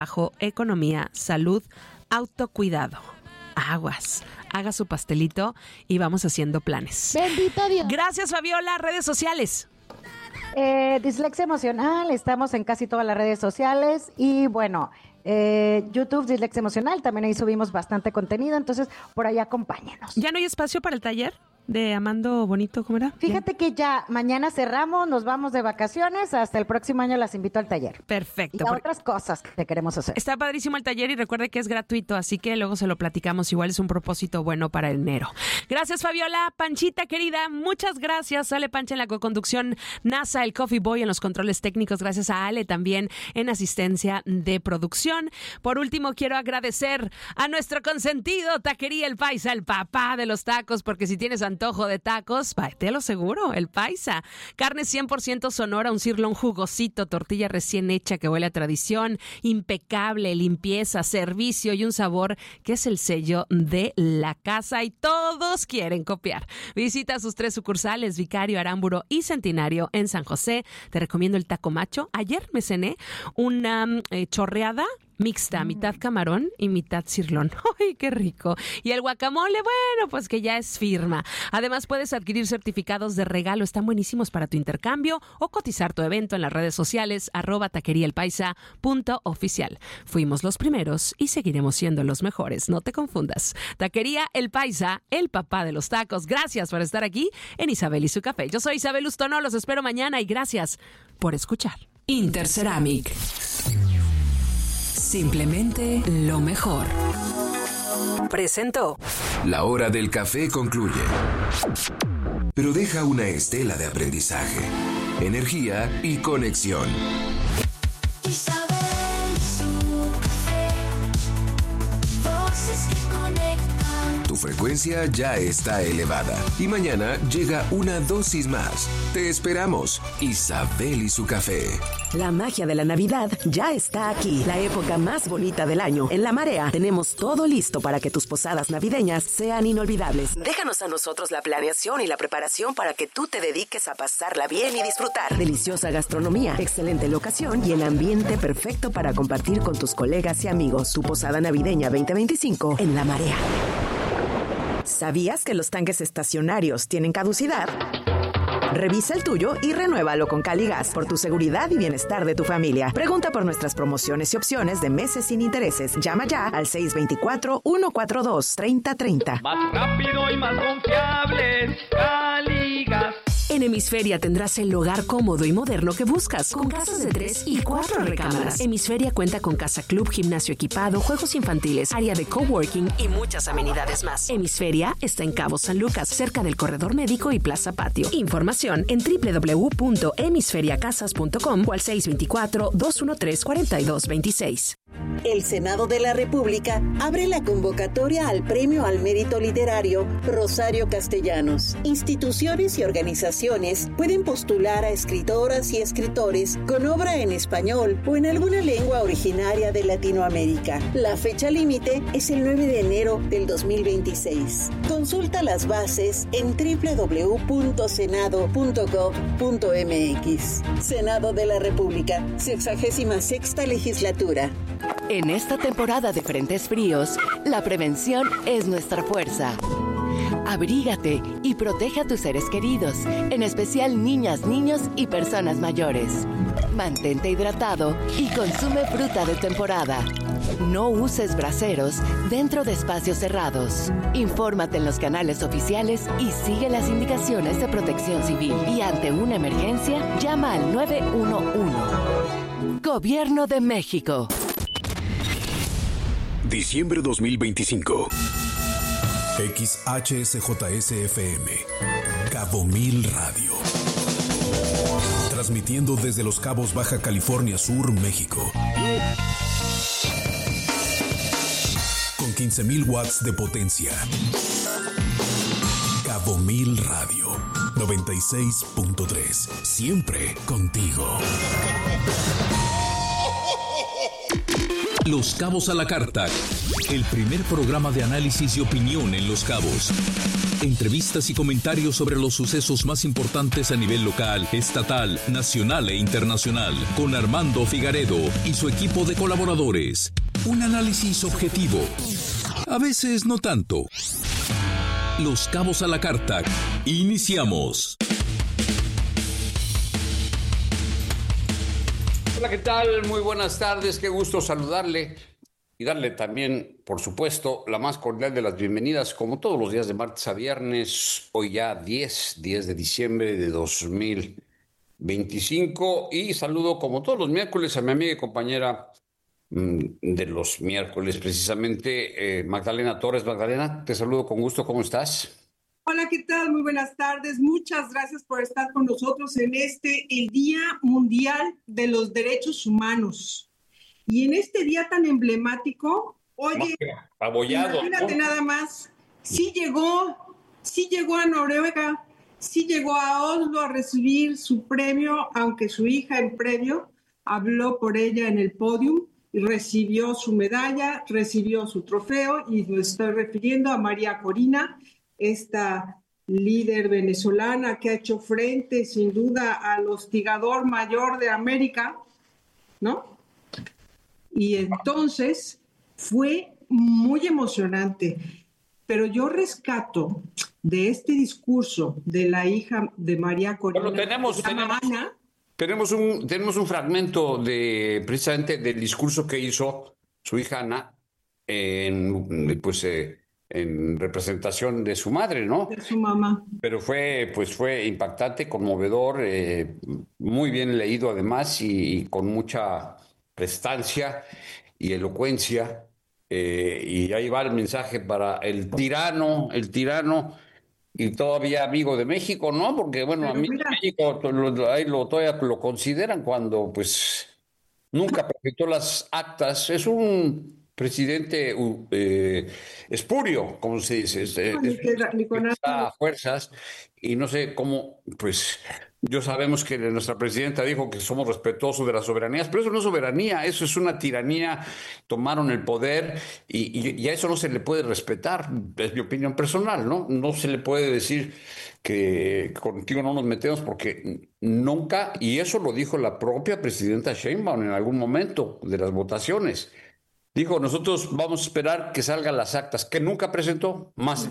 economía, salud, autocuidado. Aguas, haga su pastelito y vamos haciendo planes. Bendito Dios. Gracias, Fabiola. Redes sociales. Dislexia Emocional, estamos en casi todas las redes sociales y bueno, YouTube Dislexia Emocional, también ahí subimos bastante contenido, entonces por ahí acompáñanos. ¿Ya no hay espacio para el taller de Amando Bonito? ¿Cómo era? Fíjate que ya mañana cerramos, nos vamos de vacaciones, hasta el próximo año las invito al taller. Perfecto. Y a otras cosas que queremos hacer. Está padrísimo el taller y recuerde que es gratuito, así que luego se lo platicamos, igual es un propósito bueno para enero. Gracias, Fabiola. Panchita querida, muchas gracias. Sale Pancha en la coconducción, NASA, el Coffee Boy en los controles técnicos, gracias a Ale también en asistencia de producción. Por último, quiero agradecer a nuestro consentido Taquería El Paisa, el papá de los tacos, porque si tienes antojo de tacos, te lo seguro, El Paisa. Carne 100% Sonora, un sirloin jugosito, tortilla recién hecha que huele a tradición, impecable, limpieza, servicio y un sabor que es el sello de la casa y todos quieren copiar. Visita sus 3 sucursales, Vicario, Arámburo y Centenario en San José. Te recomiendo el taco macho. Ayer me cené una chorreada mixta, mitad camarón y mitad cirlón. ¡Ay, qué rico! Y el guacamole, bueno, pues que ya es firma. Además, puedes adquirir certificados de regalo, están buenísimos para tu intercambio o cotizar tu evento en las redes sociales @taqueriaelpaisa.oficial. Fuimos los primeros y seguiremos siendo los mejores, no te confundas. Taquería El Paisa, el papá de los tacos. Gracias por estar aquí en Isabel y su café. Yo soy Isabel Ustono, los espero mañana y gracias por escuchar. Interceramic. Simplemente lo mejor. Presentó. La hora del café concluye, pero deja una estela de aprendizaje, energía y conexión. Tu frecuencia ya está elevada y mañana llega una dosis más. Te esperamos. Isabel y su café. La magia de la Navidad ya está aquí. La época más bonita del año. En La Marea tenemos todo listo para que tus posadas navideñas sean inolvidables. Déjanos a nosotros la planeación y la preparación para que tú te dediques a pasarla bien y disfrutar. Deliciosa gastronomía, excelente locación y el ambiente perfecto para compartir con tus colegas y amigos. Tu posada navideña 2025 en La Marea. ¿Sabías que los tanques estacionarios tienen caducidad? Revisa el tuyo y renuévalo con Caligas por tu seguridad y bienestar de tu familia. Pregunta por nuestras promociones y opciones de meses sin intereses. Llama ya al 624-142-3030. Más rápido y más confiable, Caligas. En Hemisferia tendrás el hogar cómodo y moderno que buscas, con casas de 3 y 4 recámaras. Hemisferia cuenta con casa club, gimnasio equipado, juegos infantiles, área de coworking y muchas amenidades más. Hemisferia está en Cabo San Lucas, cerca del corredor médico y plaza patio. Información en www.hemisferiacasas.com o al 624-213-4226. El Senado de la República abre la convocatoria al Premio al Mérito Literario Rosario Castellanos. Instituciones y organizaciones pueden postular a escritoras y escritores con obra en español o en alguna lengua originaria de Latinoamérica. La fecha límite es el 9 de enero del 2026. Consulta las bases en www.senado.gov.mx. Senado de la República, 66ª Legislatura. En esta temporada de frentes fríos, la prevención es nuestra fuerza. Abrígate y protege a tus seres queridos, en especial niñas, niños y personas mayores. Mantente hidratado y consume fruta de temporada. No uses braseros dentro de espacios cerrados. Infórmate en los canales oficiales y sigue las indicaciones de Protección Civil. Y ante una emergencia, llama al 911. Gobierno de México. Diciembre 2025. XHSJS-FM, Cabo Mil Radio. Transmitiendo desde Los Cabos, Baja California Sur, México. Con 15,000 watts de potencia. Cabo Mil Radio, 96.3. Siempre contigo. Los Cabos a la Carta, el primer programa de análisis y opinión en Los Cabos. Entrevistas y comentarios sobre los sucesos más importantes a nivel local, estatal, nacional e internacional, con Armando Figaredo y su equipo de colaboradores. Un análisis objetivo. A veces no tanto. Los cabos a la carta. Iniciamos. Hola, ¿qué tal? Muy buenas tardes, qué gusto saludarle y darle también, por supuesto, la más cordial de las bienvenidas, como todos los días de martes a viernes, hoy ya 10 de diciembre de 2025, y saludo como todos los miércoles a mi amiga y compañera de los miércoles, precisamente, Magdalena Torres. Magdalena, te saludo con gusto, ¿cómo estás? Hola, ¿qué tal? Muy buenas tardes. Muchas gracias por estar con nosotros en el Día Mundial de los Derechos Humanos. Y en este día tan emblemático, oye, imagínate nada más, sí llegó a Noruega, sí llegó a Oslo a recibir su premio, aunque su hija en previo habló por ella en el podium y recibió su medalla, recibió su trofeo, y me estoy refiriendo a María Corina, esta líder venezolana que ha hecho frente sin duda al hostigador mayor de América, ¿no? Y entonces fue muy emocionante, pero yo rescato de este discurso de la hija de María Corina. Bueno, tenemos un fragmento precisamente del discurso que hizo su hija Ana en representación de su madre, ¿no? De su mamá. Pero fue impactante, conmovedor, muy bien leído además y con mucha prestancia y elocuencia. Y ahí va el mensaje para el tirano y todavía amigo de México, ¿no? Porque, bueno, a mí México todavía lo consideran cuando, pues, nunca presentó las actas. Es un presidente espurio, como se dice, a fuerzas, y no sé cómo, pues, yo sabemos que nuestra presidenta dijo que somos respetuosos de las soberanías, pero eso no es soberanía, eso es una tiranía. Tomaron el poder y a eso no se le puede respetar, es mi opinión personal, ¿no? No se le puede decir que contigo no nos metemos, porque nunca, y eso lo dijo la propia presidenta Sheinbaum en algún momento de las votaciones. Dijo, nosotros vamos a esperar que salgan las actas, que nunca presentó, más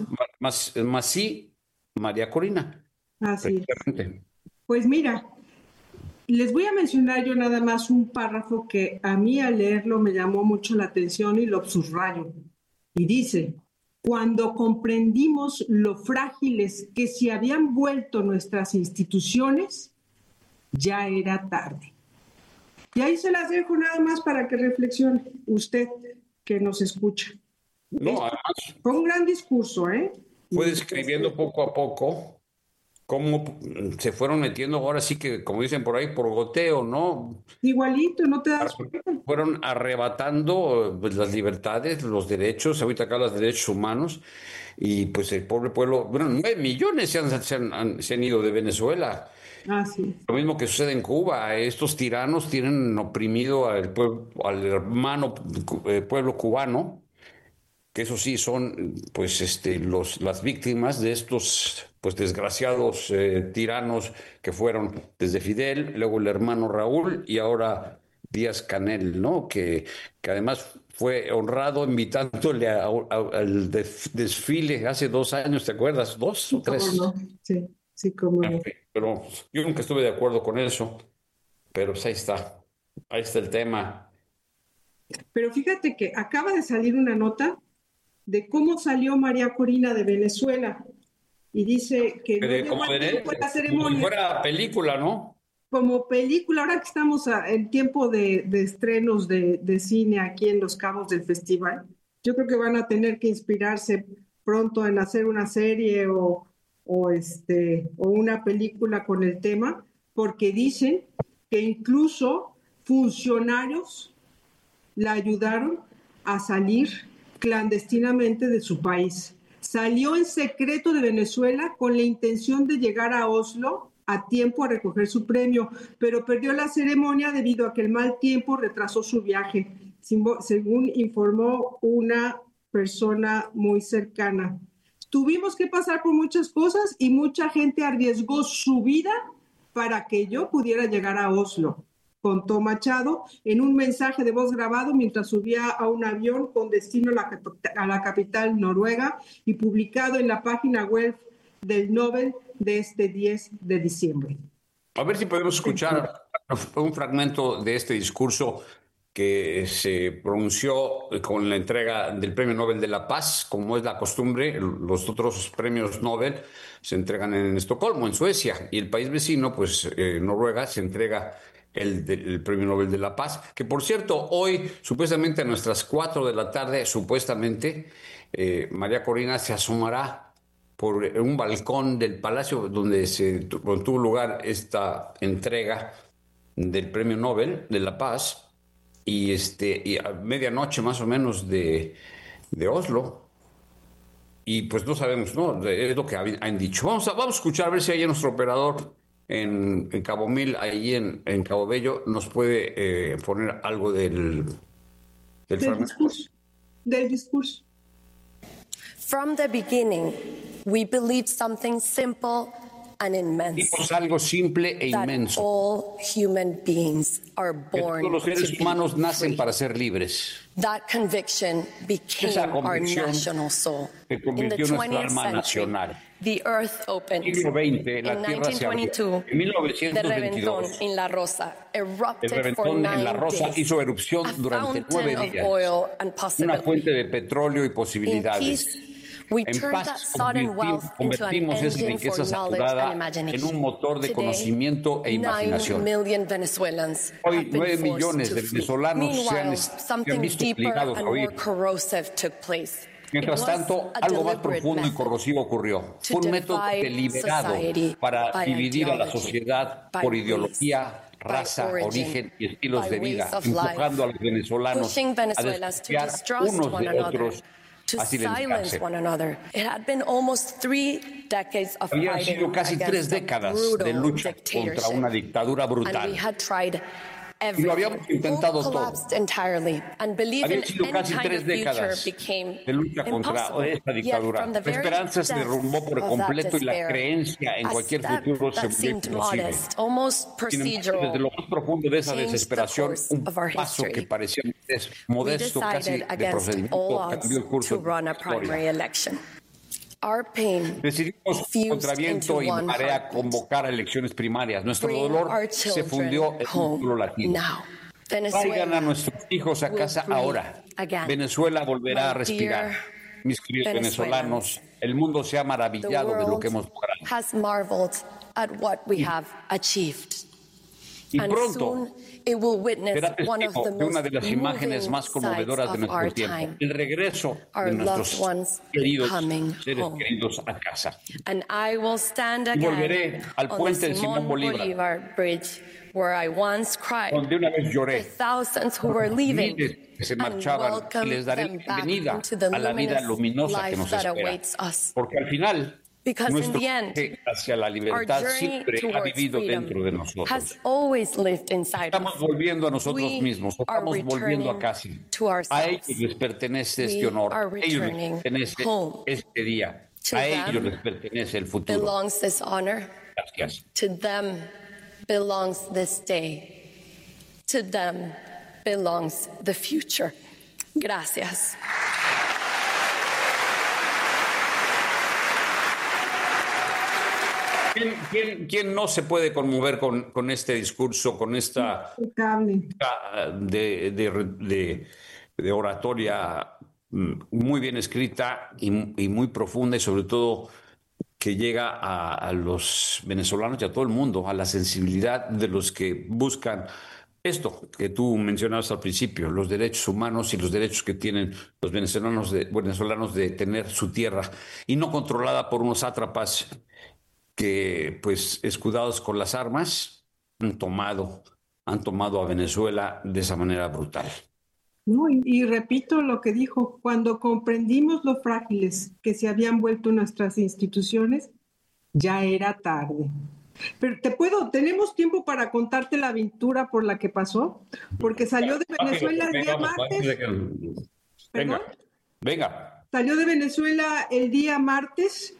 sí María Corina. Así es. Pues mira, les voy a mencionar yo nada más un párrafo que a mí al leerlo me llamó mucho la atención y lo subrayo. Y dice, cuando comprendimos lo frágiles que se habían vuelto nuestras instituciones, ya era tarde. Y ahí se las dejo nada más para que reflexione usted que nos escucha. No, además, fue un gran discurso, ¿eh? Fue describiendo poco a poco cómo se fueron metiendo, ahora sí que, como dicen por ahí, por goteo, ¿no? Igualito, no te das cuenta. Fueron arrebatando, pues, las libertades, los derechos, ahorita acá los derechos humanos, y pues el pobre pueblo, bueno, 9 millones se han ido de Venezuela. Sí. Lo mismo que sucede en Cuba. Estos tiranos tienen oprimido al hermano pueblo cubano, que eso sí son, pues, las víctimas de estos, pues, desgraciados tiranos que fueron desde Fidel, luego el hermano Raúl y ahora Díaz-Canel, ¿no? Que además fue honrado invitándole al desfile hace 2 años, ¿te acuerdas? 2 o 3. No. Sí, como no. Pero yo nunca estuve de acuerdo con eso, pero pues ahí está el tema. Pero fíjate que acaba de salir una nota de cómo salió María Corina de Venezuela, y dice que no llegó a tiempo la ceremonia. Como si fuera película, ¿no? Como película, ahora que estamos en tiempo de estrenos de cine aquí en Los Cabos del festival, yo creo que van a tener que inspirarse pronto en hacer una serie o una película con el tema, porque dicen que incluso funcionarios la ayudaron a salir clandestinamente de su país. Salió en secreto de Venezuela con la intención de llegar a Oslo a tiempo a recoger su premio, pero perdió la ceremonia debido a que el mal tiempo retrasó su viaje, según informó una persona muy cercana. Tuvimos que pasar por muchas cosas y mucha gente arriesgó su vida para que yo pudiera llegar a Oslo, contó Machado en un mensaje de voz grabado mientras subía a un avión con destino a la capital noruega y publicado en la página web del Nobel de este 10 de diciembre. A ver si podemos escuchar un fragmento de este discurso que se pronunció con la entrega del Premio Nobel de la Paz, como es la costumbre. Los otros premios Nobel se entregan en Estocolmo, en Suecia, y el país vecino, pues Noruega, se entrega el Premio Nobel de la Paz, que por cierto, hoy, supuestamente a nuestras 4 de la tarde, supuestamente, María Corina se asomará por un balcón del palacio donde tuvo lugar esta entrega del Premio Nobel de la Paz, y a medianoche más o menos de Oslo, y pues no sabemos, ¿no? Es lo que han dicho. Vamos a escuchar, a ver si hay nuestro operador en Cabo Mil, ahí en Cabo Bello, nos puede poner algo del discurso. From the beginning, we believed something simple and immense. Vimos algo simple e inmenso. All human beings are born todos los seres to humanos be nacen free. para ser libres. That conviction became our national soul. Se convirtió en nuestra 20th alma century, nacional. the earth opened. Siglo XX, la In tierra se abrió. 1922, En the reventón 1922, en La Rosa el erupted for reventón en La 9 Rosa days. hizo erupción A durante fountain 9 of días. oil and Una possibility. fuente de petróleo y In posibilidades. peace, we En turned that paz sudden wealth into an convertimos esa engine for riqueza knowledge and saturada imagination. en un motor de Today, conocimiento e 9 imaginación. million Venezuelans Hoy have been 9 forced millones to de flee. venezolanos se han Meanwhile, something visto deeper obligados and a huir. more corrosive took place. Mientras It was tanto, a algo más deliberate profundo y method corrosivo ocurrió. to Fue un método divide deliberado society para by dividir a la ideology, sociedad by por race, ideología, raza, by origin, origen y estilos by de vida, ways of empujando a los venezolanos pushing a Venezuelans to despreciar distrust unos one de another, otros, to a silence silenciarse. one another. It had been almost 3 decades of Habían fighting sido casi 3 against a décadas de brutal lucha contra dictatorship. una dictadura And we brutal. had tried Y lo habíamos intentado Hope todo. collapsed entirely, and believing Habían sido any casi kind 3 of future décadas became de lucha contra impossible. esta Yet dictadura. from the La very esperanza se derrumbó por depths of completo that y la despair, creencia en a cualquier step futuro se that volvió seemed imposible. modest, almost Sin embargo, procedural, desde lo más profundo de esa changed the desesperación, course un of our paso history. que parecía We modesto, casi decided de against procedimiento, all odds cambió el curso to de run la a primary historia. election. Our pain Decidimos contra viento into y one marea heartbeat. convocar a elecciones primarias. Nuestro Bring dolor our se children fundió en un home solo latido. now. Traigan a Venezuela nuestros hijos a will casa breathe ahora. again. Venezuela volverá My a respirar. dear Mis queridos Venezuelans, venezolanos, el mundo se ha the maravillado de lo world que hemos logrado. has marveled at what we have achieved. Y And pronto soon it will witness será one of testigo the de una de las most imágenes moving más conmovedoras de sights of nuestro our tiempo. time. El regreso Our de loved nuestros ones queridos coming seres home. queridos a casa. And I will stand Y again volveré al on puente the de Simón Simón Bolívar, Bolívar Bridge, where I once cried donde una vez the lloré. thousands who were leaving, Miles que se and marchaban, y welcome les daré them back bienvenida into the a la vida luminous luminosa que life nos that espera. awaits us. Porque al final, Because in nuestro the end, viaje hacia la our libertad journey siempre ha towards vivido freedom dentro de nosotros. has always lived inside Estamos us. volviendo a nosotros We mismos, are estamos volviendo a returning casa. to A ourselves. ellos les pertenece este We honor, are a ellos les returning pertenece home. este día, To a them ellos les pertenece el futuro. belongs this honor. Gracias. To them belongs this day. To them belongs the future. Gracias. ¿Quién no se puede conmover con este discurso, con esta de oratoria muy bien escrita y muy profunda, y sobre todo que llega a los venezolanos y a todo el mundo, a la sensibilidad de los que buscan esto que tú mencionabas al principio, los derechos humanos y los derechos que tienen los venezolanos de tener su tierra y no controlada por unos sátrapas que, pues, escudados con las armas, han tomado a Venezuela de esa manera brutal. No, y repito lo que dijo, cuando comprendimos lo frágiles que se habían vuelto nuestras instituciones, ya era tarde. Pero tenemos tiempo para contarte la aventura por la que pasó, porque salió de Venezuela el día martes. Venga. Salió de Venezuela el día martes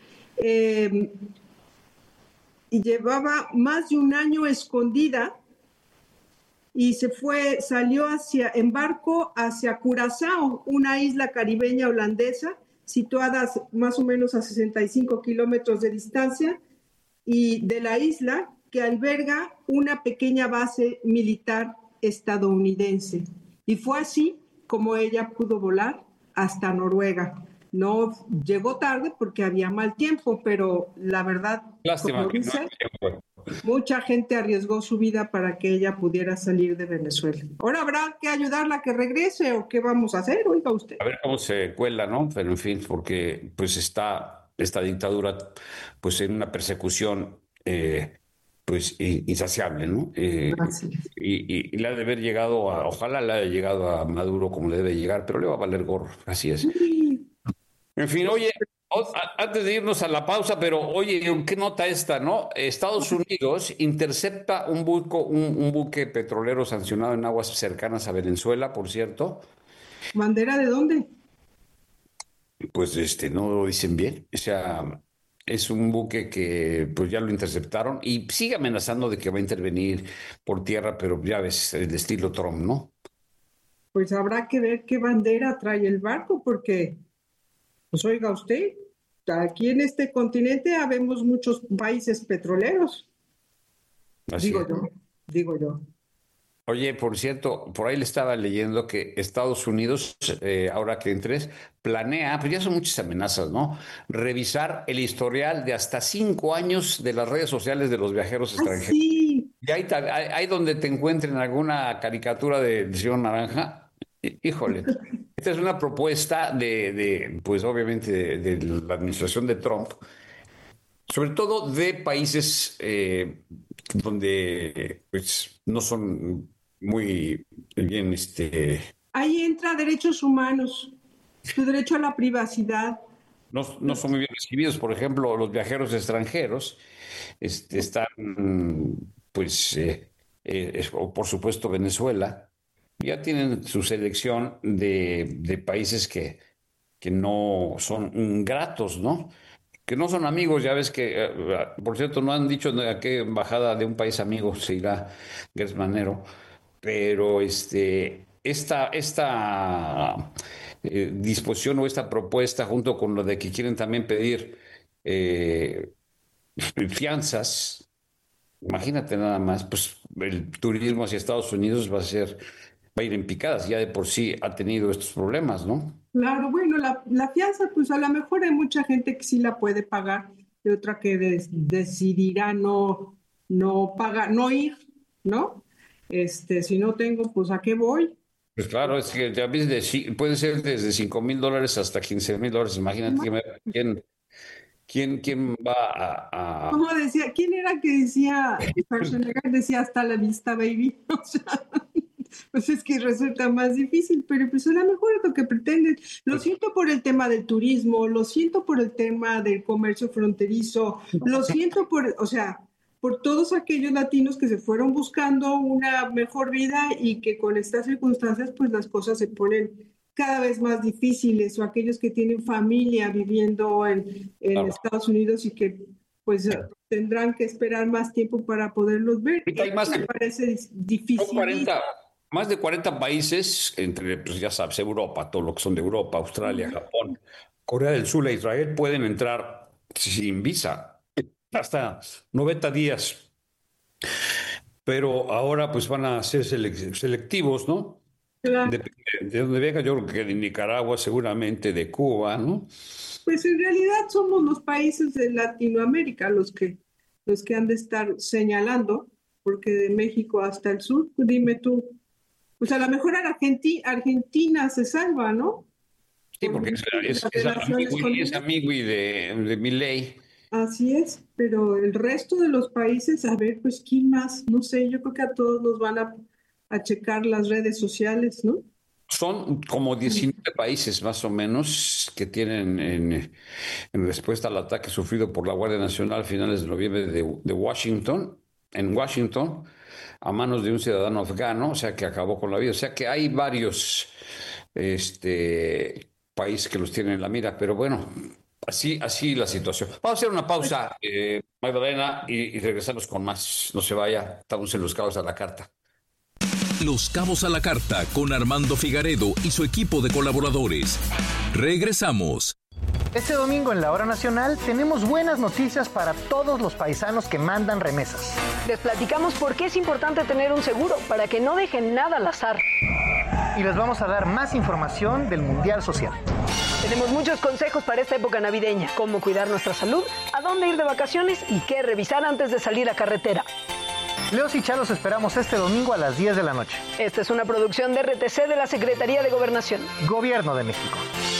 y llevaba más de un año escondida y salió en barco hacia Curazao, una isla caribeña holandesa situada más o menos a 65 kilómetros de distancia y de la isla que alberga una pequeña base militar estadounidense. Y fue así como ella pudo volar hasta Noruega. No llegó tarde porque había mal tiempo, pero la verdad, Lástima como que dice, no. mucha gente arriesgó su vida para que ella pudiera salir de Venezuela. Ahora habrá que ayudarla a que regrese o qué vamos a hacer, oiga usted. A ver cómo se cuela, ¿no? Pero en fin, porque pues está esta dictadura pues en una persecución pues insaciable, ¿no? Y le ha de haber llegado ojalá le haya llegado a Maduro como le debe llegar, pero le va a valer gorro, así es. En fin, oye, antes de irnos a la pausa, pero oye, ¿qué nota esta, no? Estados Unidos intercepta un buque petrolero sancionado en aguas cercanas a Venezuela, por cierto. ¿Bandera de dónde? Pues no lo dicen bien. O sea, es un buque que pues ya lo interceptaron y sigue amenazando de que va a intervenir por tierra, pero ya ves, el estilo Trump, ¿no? Pues habrá que ver qué bandera trae el barco, porque, pues oiga usted, aquí en este continente habemos muchos países petroleros. Digo yo. Oye, por cierto, por ahí le estaba leyendo que Estados Unidos, ahora que entres, planea, pues ya son muchas amenazas, ¿no? Revisar el historial de hasta 5 años de las redes sociales de los viajeros extranjeros. Sí. Y ahí donde te encuentren alguna caricatura del señor Naranja, híjole, esta es una propuesta pues obviamente de la administración de Trump, sobre todo de países donde pues no son muy bien Ahí entra derechos humanos, su derecho a la privacidad. no son muy bien recibidos. Por ejemplo, los viajeros extranjeros están pues o por supuesto Venezuela ya tienen su selección de países que no son gratos, ¿no? Que no son amigos. Ya ves que, por cierto, no han dicho a qué embajada de un país amigo se irá Gers Manero, pero esta disposición o esta propuesta, junto con lo de que quieren también pedir fianzas, imagínate nada más, pues el turismo hacia Estados Unidos va a ir en picadas, ya de por sí ha tenido estos problemas, ¿no? Claro, bueno, la fianza, pues a lo mejor hay mucha gente que sí la puede pagar y otra que decidirá no pagar, no ir, ¿no? Si no tengo, pues ¿a qué voy? Pues claro, es que ya ves, puede ser desde $5,000 hasta $15,000. Imagínate quién va a... ¿Cómo decía? ¿Quién era que decía? Schwarzenegger decía hasta la vista, baby. O sea, pues es que resulta más difícil, pero pues a lo mejor es lo que pretenden. Lo siento por el tema del turismo, lo siento por el tema del comercio fronterizo, lo siento por todos aquellos latinos que se fueron buscando una mejor vida y que con estas circunstancias pues las cosas se ponen cada vez más difíciles, o aquellos que tienen familia viviendo en Estados Unidos y que pues tendrán que esperar más tiempo para poderlos ver. Me parece difícil. Más de 40 países, entre, pues ya sabes, Europa, todo lo que son de Europa, Australia, Japón, Corea del Sur e Israel, pueden entrar sin visa hasta 90 días. Pero ahora pues van a ser selectivos, ¿no? Claro. De donde venga, yo creo que de Nicaragua, seguramente de Cuba, ¿no? Pues en realidad somos los países de Latinoamérica los que han de estar señalando, porque de México hasta el sur, dime tú, pues a lo mejor Argentina se salva, ¿no? Sí, porque es amigo y de Milei. Así es, pero el resto de los países, a ver, pues ¿quién más? No sé, yo creo que a todos nos van a checar las redes sociales, ¿no? Son como 19 países más o menos que tienen en respuesta al ataque sufrido por la Guardia Nacional a finales de noviembre de Washington, en Washington, a manos de un ciudadano afgano, o sea, que acabó con la vida. O sea, que hay varios país que los tiene en la mira, pero bueno, así la situación. Vamos a hacer una pausa, Magdalena, y regresamos con más. No se vaya, estamos en Los Cabos a la Carta. Los Cabos a la Carta con Armando Figaredo y su equipo de colaboradores. Regresamos. Este domingo en la Hora Nacional tenemos buenas noticias para todos los paisanos que mandan remesas. Les platicamos por qué es importante tener un seguro, para que no dejen nada al azar. Y les vamos a dar más información del Mundial Social. Tenemos muchos consejos para esta época navideña, cómo cuidar nuestra salud, a dónde ir de vacaciones y qué revisar antes de salir a carretera. Leos y Chá los esperamos este domingo a las 10 de la noche. Esta es una producción de RTC de la Secretaría de Gobernación. Gobierno de México.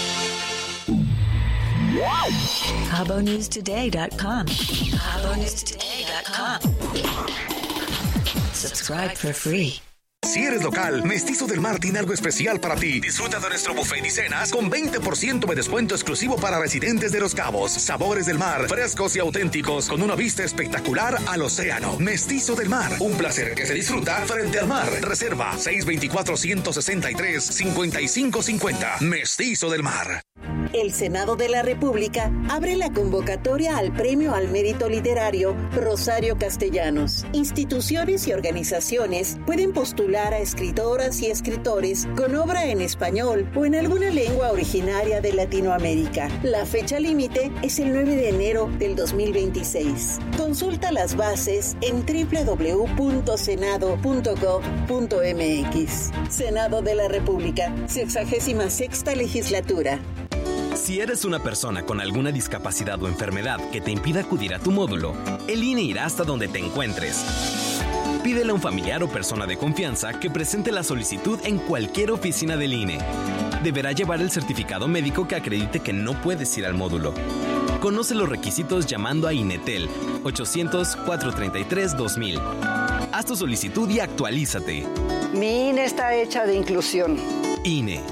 CaboNewsToday.com. CaboNewsToday.com. Subscribe for free. Si eres local, Mestizo del Mar tiene algo especial para ti. Disfruta de nuestro buffet y cenas con 20% de descuento exclusivo para residentes de Los Cabos. Sabores del mar, frescos y auténticos, con una vista espectacular al océano. Mestizo del Mar, un placer que se disfruta frente al mar. Reserva 624-163-5550. Mestizo del Mar. El Senado de la República abre la convocatoria al Premio al Mérito Literario Rosario Castellanos. Instituciones y organizaciones pueden postular a escritoras y escritores con obra en español o en alguna lengua originaria de Latinoamérica. La fecha límite es el 9 de enero del 2026. Consulta las bases en www.senado.gov.mx. Senado de la República, 66ª Legislatura. Si eres una persona con alguna discapacidad o enfermedad que te impida acudir a tu módulo, el INE irá hasta donde te encuentres. Pídele a un familiar o persona de confianza que presente la solicitud en cualquier oficina del INE. Deberá llevar el certificado médico que acredite que no puedes ir al módulo. Conoce los requisitos llamando a INETEL 800-433-2000. Haz tu solicitud y actualízate. Mi INE está hecha de inclusión. INE.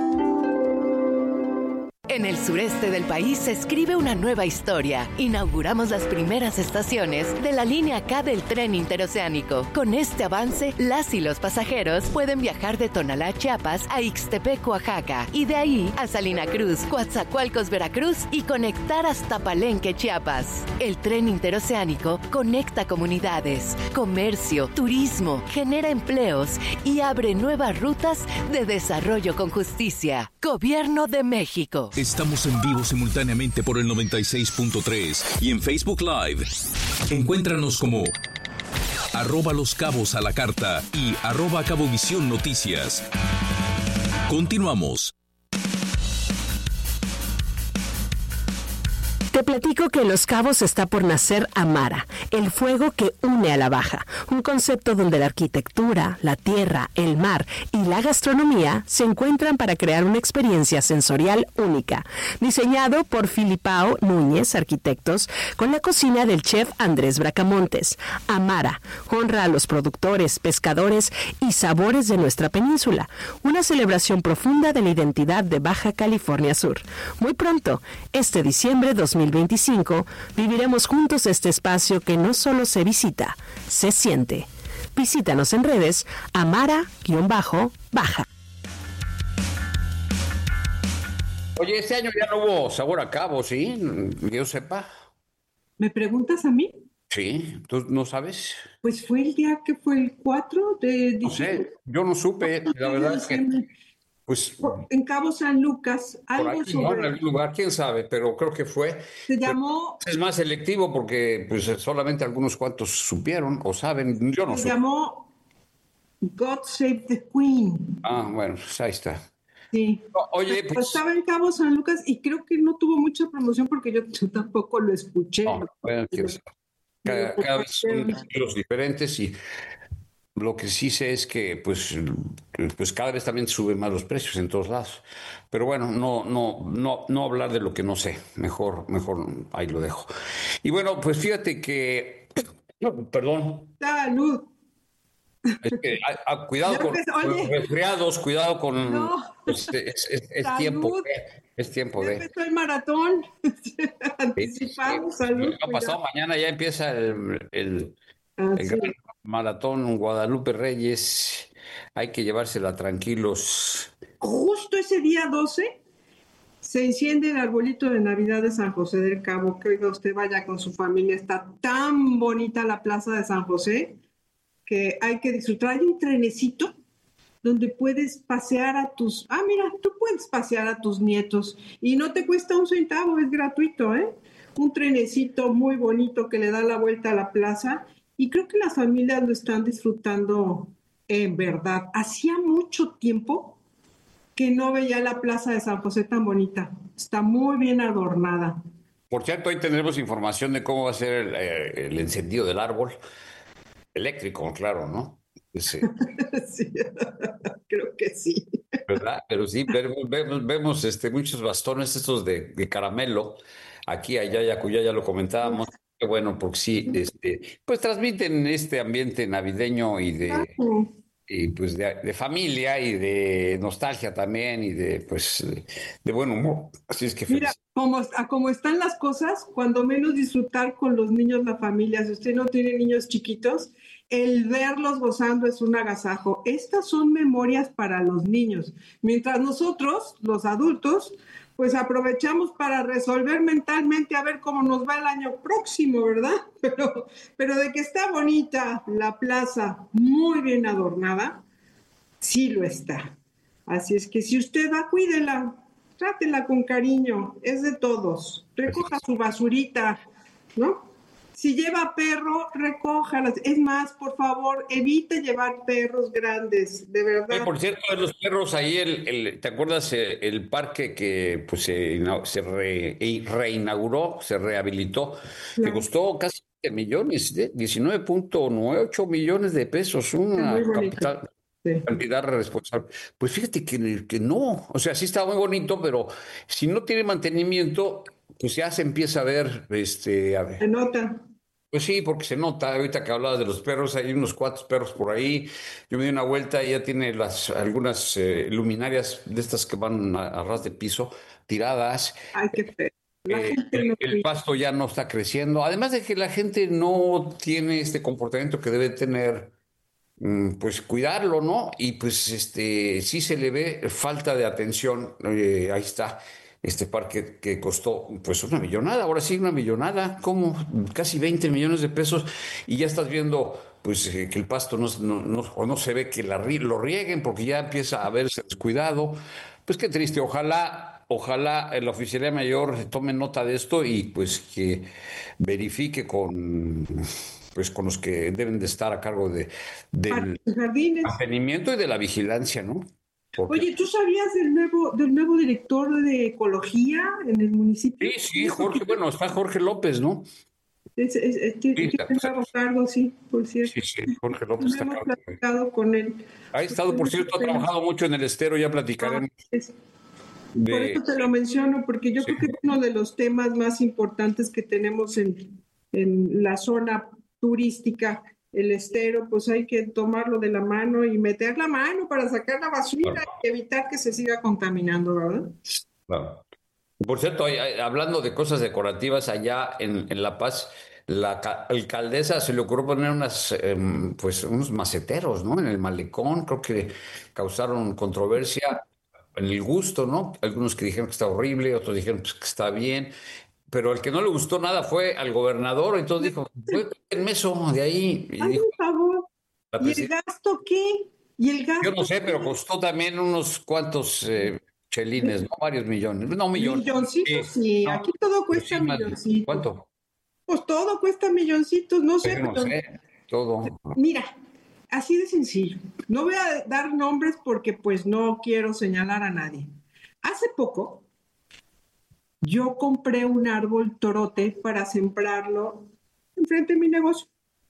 En el sureste del país se escribe una nueva historia. Inauguramos las primeras estaciones de la línea K del tren interoceánico. Con este avance, las y los pasajeros pueden viajar de Tonalá, Chiapas, a Ixtepec, Oaxaca, y de ahí a Salina Cruz, Coatzacoalcos, Veracruz, y conectar hasta Palenque, Chiapas. El tren interoceánico conecta comunidades, comercio, turismo, genera empleos y abre nuevas rutas de desarrollo con justicia. Gobierno de México. Estamos en vivo simultáneamente por el 96.3 y en Facebook Live. Encuéntranos como @Los Cabos a la Carta y @Cabovisión Noticias. Continuamos. Te platico que en Los Cabos está por nacer Amara, el fuego que une a la Baja, un concepto donde la arquitectura, la tierra, el mar y la gastronomía se encuentran para crear una experiencia sensorial única, diseñado por Filipao Núñez, arquitectos, con la cocina del chef Andrés Bracamontes. Amara honra a los productores, pescadores y sabores de nuestra península, una celebración profunda de la identidad de Baja California Sur. Muy pronto, este diciembre 2025, viviremos juntos este espacio que no solo se visita, se siente. Visítanos en redes Amara-Baja. Oye, este año ya no hubo sabor a cabo, ¿sí? Que yo sepa. ¿Me preguntas a mí? Sí, ¿tú no sabes? Pues fue el día que fue el 4 de diciembre. No sé, yo no supe, la verdad es que... Pues, en Cabo San Lucas, algo por aquí, sobre... ¿no? En algún lugar, quién sabe, pero creo que fue... Se llamó... Es más selectivo porque pues solamente algunos cuantos supieron o saben, yo no sé. Se llamó God Save the Queen. Ah, bueno, pues ahí está. Sí. Oye, pues... Estaba en Cabo San Lucas y creo que no tuvo mucha promoción porque yo tampoco lo escuché. No, bueno, cada vez son estilos diferentes y... Lo que sí sé es que pues cada vez también suben más los precios en todos lados. Pero bueno, no hablar de lo que no sé. Mejor ahí lo dejo. Y bueno, pues fíjate que... Perdón. Salud. Es que, cuidado con los resfriados, cuidado con... No. Es tiempo. Es tiempo de... Empezó el maratón. Anticipado, salud. Pasado mañana ya empieza el gran maratón Guadalupe Reyes. Hay que llevársela tranquilos. Justo ese día 12 Se enciende el arbolito de Navidad de San José del Cabo, que oiga, usted vaya con su familia, está tan bonita la plaza de San José que hay que disfrutar. Hay un trenecito donde puedes pasear a tus... mira, tú puedes pasear a tus nietos y no te cuesta un centavo, es gratuito, ¿eh? Un trenecito muy bonito que le da la vuelta a la plaza y creo que las familias lo están disfrutando en verdad. Hacía mucho tiempo que no veía la plaza de San José tan bonita. Está muy bien adornada. Por cierto, hoy tendremos información de cómo va a ser el encendido del árbol eléctrico, claro, ¿no? Sí, creo que sí. ¿Verdad? Pero sí, vemos muchos bastones estos de caramelo, aquí, allá y acullá, ya lo comentábamos. Qué bueno, porque sí, pues transmiten este ambiente navideño y pues de familia y de nostalgia también y de buen humor. Así es que mira, como están las cosas, cuando menos disfrutar con los niños, la familia. Si usted no tiene niños chiquitos, el verlos gozando es un agasajo. Estas son memorias para los niños, mientras nosotros, los adultos, pues aprovechamos para resolver mentalmente a ver cómo nos va el año próximo, ¿verdad? Pero de que está bonita la plaza, muy bien adornada, sí lo está. Así es que si usted va, cuídela, trátela con cariño, es de todos. Recoja su basurita, ¿no? Si lleva perro, recójalas. Es más, por favor, evite llevar perros grandes, de verdad. Por cierto, de los perros, ahí, ¿te acuerdas el parque que pues, se reinauguró, se rehabilitó? Claro. Que costó casi millones, 19.8 millones de pesos, una cantidad responsable. Pues fíjate que no, o sea, sí está muy bonito, pero si no tiene mantenimiento, pues ya se empieza a ver, Se nota. Pues sí, porque se nota, ahorita que hablabas de los perros, hay unos cuantos perros por ahí, yo me di una vuelta y ya tiene algunas luminarias de estas que van a ras de piso, tiradas. Ay, qué feo. El pasto ya no está creciendo, además de que la gente no tiene este comportamiento que debe tener, pues cuidarlo, ¿no? Y pues sí se le ve falta de atención, ahí está. Este parque que costó pues una millonada, ahora sí una millonada, como casi 20 millones de pesos, y ya estás viendo pues que el pasto no se ve que lo rieguen porque ya empieza a verse descuidado. Pues qué triste, ojalá la Oficialía Mayor tome nota de esto y pues que verifique con los que deben de estar a cargo del mantenimiento y de la vigilancia, ¿no? Oye, ¿tú sabías del nuevo director de ecología en el municipio? Sí, Jorge, bueno, está Jorge López, ¿no? Tiene que estar cargo, sí, por cierto. Sí, Jorge López está hemos platicado con él. Ha estado, por cierto, ha trabajado mucho en el Estero, ya platicaremos. Por eso te lo menciono, porque yo creo que es uno de los temas más importantes que tenemos en la zona turística. El Estero, pues hay que tomarlo de la mano y meter la mano para sacar la basura y evitar que se siga contaminando, ¿verdad? Claro. Por cierto, hablando de cosas decorativas, allá en La Paz, la alcaldesa se le ocurrió poner unos maceteros, ¿no? En el malecón, creo que causaron controversia en el gusto, ¿no? Algunos que dijeron que está horrible, otros dijeron pues, que está bien. Pero el que no le gustó nada fue al gobernador, entonces dijo, el meso de ahí. Y dijo, por favor. ¿Y el gasto qué? Yo no sé, pero costó también unos cuantos chelines, ¿no? Varios millones. No, millones. Milloncitos, sí. No, aquí todo cuesta milloncitos. ¿Cuánto? Pues todo cuesta milloncitos, no sé. No sé, todo. Mira, así de sencillo. No voy a dar nombres porque pues no quiero señalar a nadie. Hace poco yo compré un árbol torote para sembrarlo enfrente de mi negocio.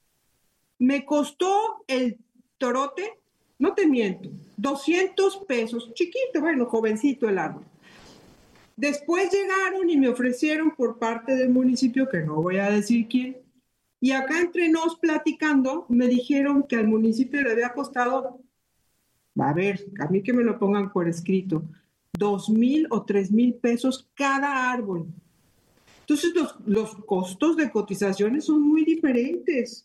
Me costó el torote, no te miento, 200 pesos, chiquito, bueno, jovencito el árbol. Después llegaron y me ofrecieron por parte del municipio, que no voy a decir quién, y acá entre nos platicando, me dijeron que al municipio le había costado, a ver, a mí que me lo pongan por escrito, 2,000 o 3,000 pesos cada árbol. Entonces los costos de cotizaciones son muy diferentes.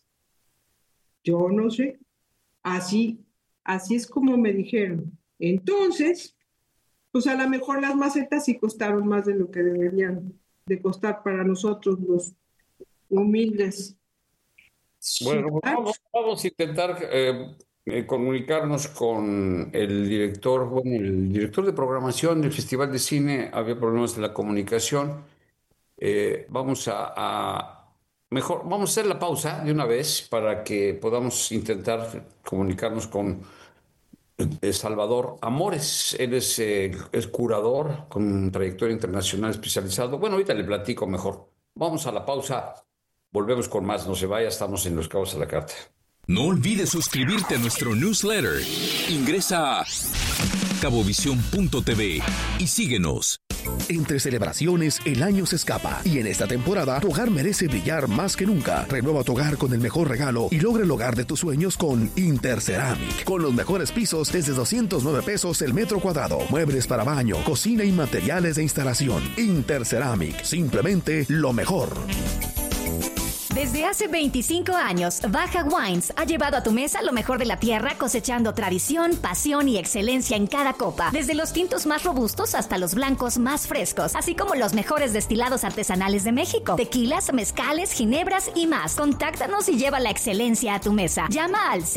Yo no sé. Así es como me dijeron. Entonces, pues a lo mejor las macetas sí costaron más de lo que deberían de costar para nosotros los humildes. Bueno, vamos a intentar comunicarnos con el director de programación del Festival de Cine. Había problemas de la comunicación. Vamos a hacer la pausa de una vez para que podamos intentar comunicarnos con Salvador Amores. Él es curador con trayectoria internacional especializado. Bueno, ahorita le platico mejor. Vamos a la pausa. Volvemos con más. No se vaya, estamos en Los Cabos a la Carta. No olvides suscribirte a nuestro newsletter. Ingresa a cabovisión.tv y síguenos. Entre celebraciones, el año se escapa y en esta temporada tu hogar merece brillar más que nunca. Renueva tu hogar con el mejor regalo y logra el hogar de tus sueños con Interceramic. Con los mejores pisos desde 209 pesos el metro cuadrado. Muebles para baño, cocina y materiales de instalación. Interceramic, simplemente lo mejor. Desde hace 25 años, Baja Wines ha llevado a tu mesa lo mejor de la tierra, cosechando tradición, pasión y excelencia en cada copa. Desde los tintos más robustos hasta los blancos más frescos, así como los mejores destilados artesanales de México, tequilas, mezcales, ginebras y más. Contáctanos y lleva la excelencia a tu mesa. Llama al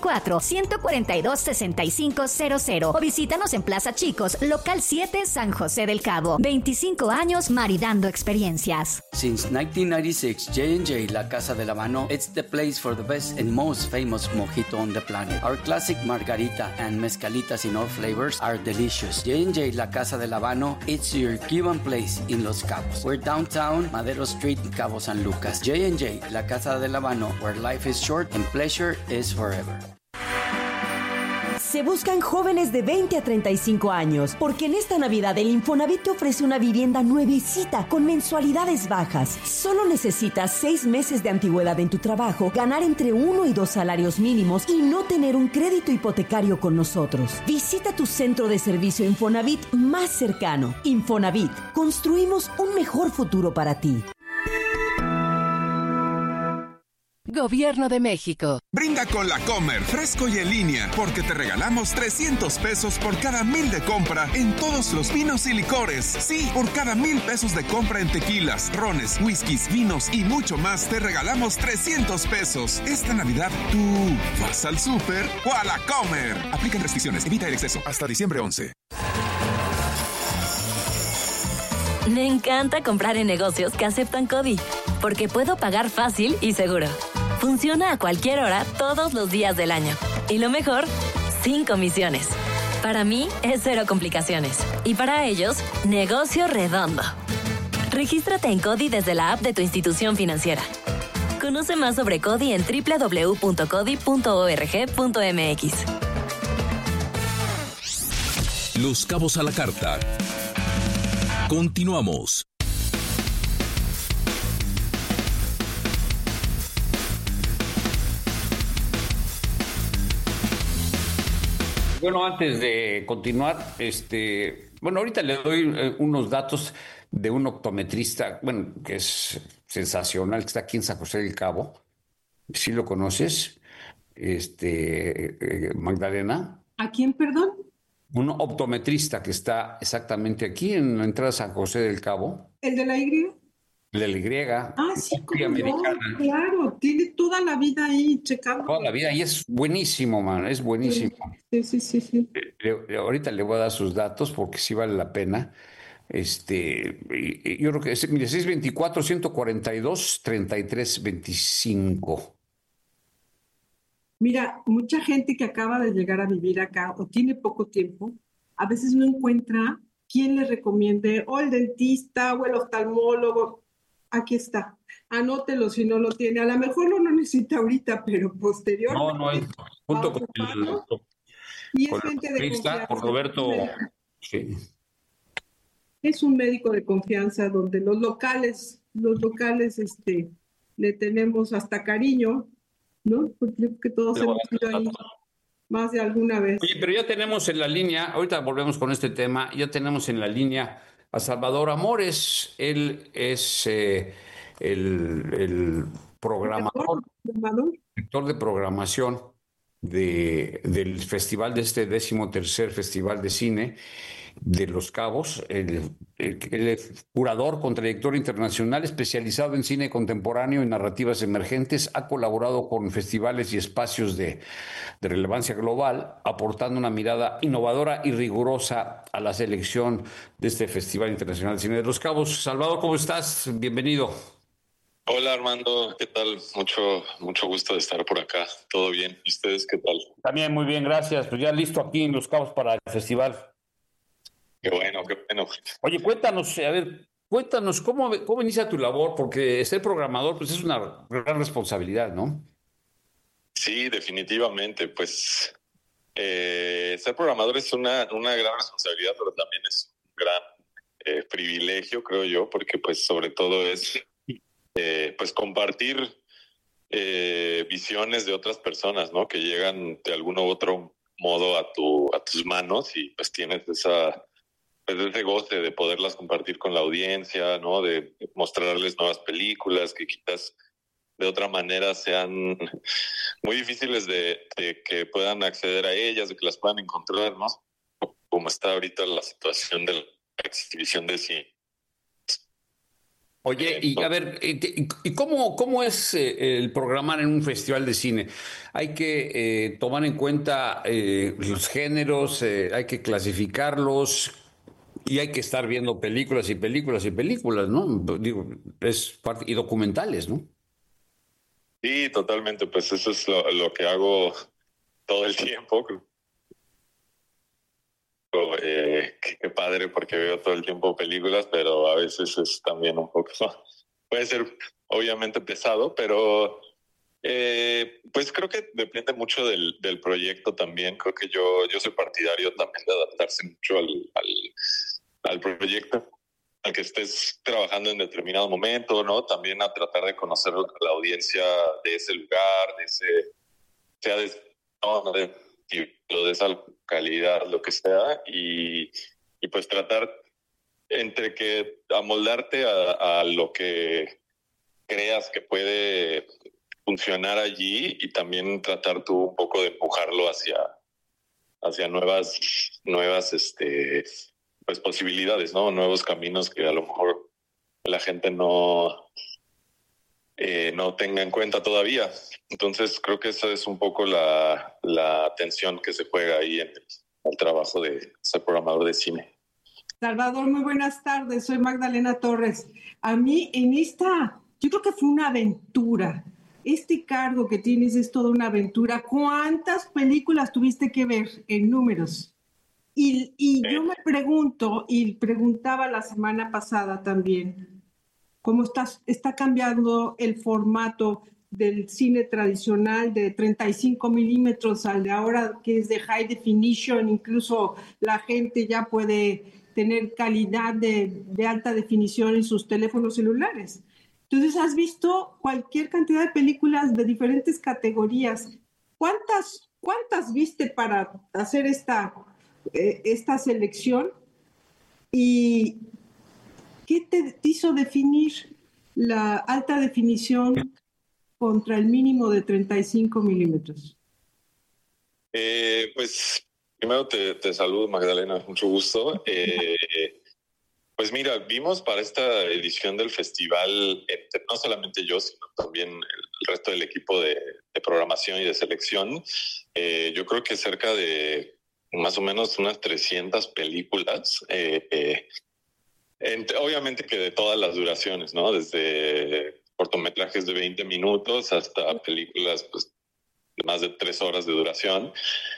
624-142-6500 o visítanos en Plaza Chicos, local 7, San José del Cabo. 25 años maridando experiencias. Since 1996, J&J, La Casa del Habano, it's the place for the best and most famous mojito on the planet. Our classic margarita and mezcalitas in all flavors are delicious. J&J, La Casa del Habano, it's your Cuban place in Los Cabos. We're downtown, Madero Street, Cabo San Lucas. J&J, La Casa del Habano, where life is short and pleasure is forever. Se buscan jóvenes de 20 a 35 años, porque en esta Navidad el Infonavit te ofrece una vivienda nuevecita con mensualidades bajas. Solo necesitas 6 meses de antigüedad en tu trabajo, ganar entre 1 y 2 salarios mínimos y no tener un crédito hipotecario con nosotros. Visita tu centro de servicio Infonavit más cercano. Infonavit, construimos un mejor futuro para ti. Gobierno de México. Brinda con La Comer, fresco y en línea, porque te regalamos 300 pesos por cada 1,000 de compra en todos los vinos y licores. Sí, por cada 1,000 pesos de compra en tequilas, rones, whiskies, vinos y mucho más, te regalamos 300 pesos. Esta Navidad, ¿tú vas al súper o a La Comer? Aplican restricciones, evita el exceso. Hasta diciembre 11. Me encanta comprar en negocios que aceptan CODI, porque puedo pagar fácil y seguro. Funciona a cualquier hora, todos los días del año. Y lo mejor, sin comisiones. Para mí, es 0 complicaciones. Y para ellos, negocio redondo. Regístrate en CODI desde la app de tu institución financiera. Conoce más sobre CODI en www.codi.org.mx. Los Cabos a la Carta. Continuamos. Bueno, antes de continuar, ahorita le doy unos datos de un optometrista, que es sensacional, que está aquí en San José del Cabo. ¿Sí lo conoces? Magdalena. ¿A quién, perdón? Un optometrista que está exactamente aquí en la entrada de San José del Cabo. ¿El de la Y? El de la Y. Ah, sí, claro, tiene toda la vida ahí checando. Toda la vida, y es buenísimo, man, es buenísimo. Sí. Ahorita le voy a dar sus datos porque sí vale la pena. Yo creo que mire, 624-142-3325. Mira, mucha gente que acaba de llegar a vivir acá o tiene poco tiempo, a veces no encuentra quién le recomiende, o el dentista o el oftalmólogo. Aquí está, anótelo si no lo tiene. A lo mejor no lo necesita ahorita, pero posteriormente. No, junto con el doctor. Y es gente de confianza. Por Roberto. Sí. Es un médico de confianza donde los locales, le tenemos hasta cariño, ¿no? Porque creo que todos hemos ido ahí más de alguna vez. Oye, pero ya tenemos en la línea, ahorita volvemos con este tema, ya tenemos en la línea a Salvador Amores. Él es el programador, director de programación del festival, de este 13º Festival de Cine. de Los Cabos. Él es curador con trayectoria internacional, especializado en cine contemporáneo y narrativas emergentes. Ha colaborado con festivales y espacios de relevancia global, aportando una mirada innovadora y rigurosa a la selección de este Festival Internacional de Cine de Los Cabos. Salvador, ¿cómo estás? Bienvenido. Hola Armando, ¿qué tal? Mucho gusto de estar por acá. ¿Todo bien? ¿Y ustedes qué tal? También muy bien, gracias. Pues ya listo aquí en Los Cabos para el festival. Qué bueno, qué bueno. Oye, cuéntanos cómo inicia tu labor, porque ser programador pues es una gran responsabilidad, ¿no? Sí, definitivamente. Pues ser programador es una gran responsabilidad, pero también es un gran privilegio, creo yo, porque pues sobre todo es pues compartir visiones de otras personas, ¿no? Que llegan de algún u otro modo a tus manos y pues tienes ese goce de poderlas compartir con la audiencia, ¿no? De mostrarles nuevas películas que quizás de otra manera sean muy difíciles de que puedan acceder a ellas, de que las puedan encontrar, ¿no? Como está ahorita la situación de la exhibición de cine. Oye, y a ver, ¿y cómo es el programar en un festival de cine? Hay que tomar en cuenta los géneros, hay que clasificarlos y hay que estar viendo películas y películas y películas, ¿no? Digo, y documentales, ¿no? Sí, totalmente, pues eso es lo que hago todo el tiempo. Qué padre porque veo todo el tiempo películas, pero a veces es también un poco, puede ser obviamente pesado, pero pues creo que depende mucho del proyecto también. Creo que yo soy partidario también de adaptarse mucho al proyecto al que estés trabajando en determinado momento, ¿no? También a tratar de conocer la audiencia de ese lugar, de esa calidad, lo que sea, y pues tratar entre que amoldarte a lo que creas que puede funcionar allí y también tratar tú un poco de empujarlo hacia nuevas pues posibilidades, ¿no? Nuevos caminos que a lo mejor la gente no tenga en cuenta todavía. Entonces creo que esa es un poco la tensión que se juega ahí en el trabajo de ser programador de cine. Salvador, muy buenas tardes. Soy Magdalena Torres. A mí yo creo que fue una aventura. Este cargo que tienes es toda una aventura. ¿Cuántas películas tuviste que ver en números? Y yo me pregunto, y preguntaba la semana pasada también, ¿cómo está cambiando el formato del cine tradicional de 35 milímetros al de ahora que es de high definition? Incluso la gente ya puede tener calidad de alta definición en sus teléfonos celulares. Entonces, has visto cualquier cantidad de películas de diferentes categorías. ¿Cuántas viste para hacer esta selección? ¿Y qué te hizo definir la alta definición contra el mínimo de 35 milímetros? Pues primero te saludo, Magdalena, mucho gusto. Pues mira, vimos para esta edición del festival, no solamente yo, sino también el resto del equipo de programación y de selección, yo creo que cerca de más o menos unas 300 películas, obviamente que de todas las duraciones, ¿no? Desde cortometrajes de 20 minutos hasta películas pues, de más de 3 horas de duración.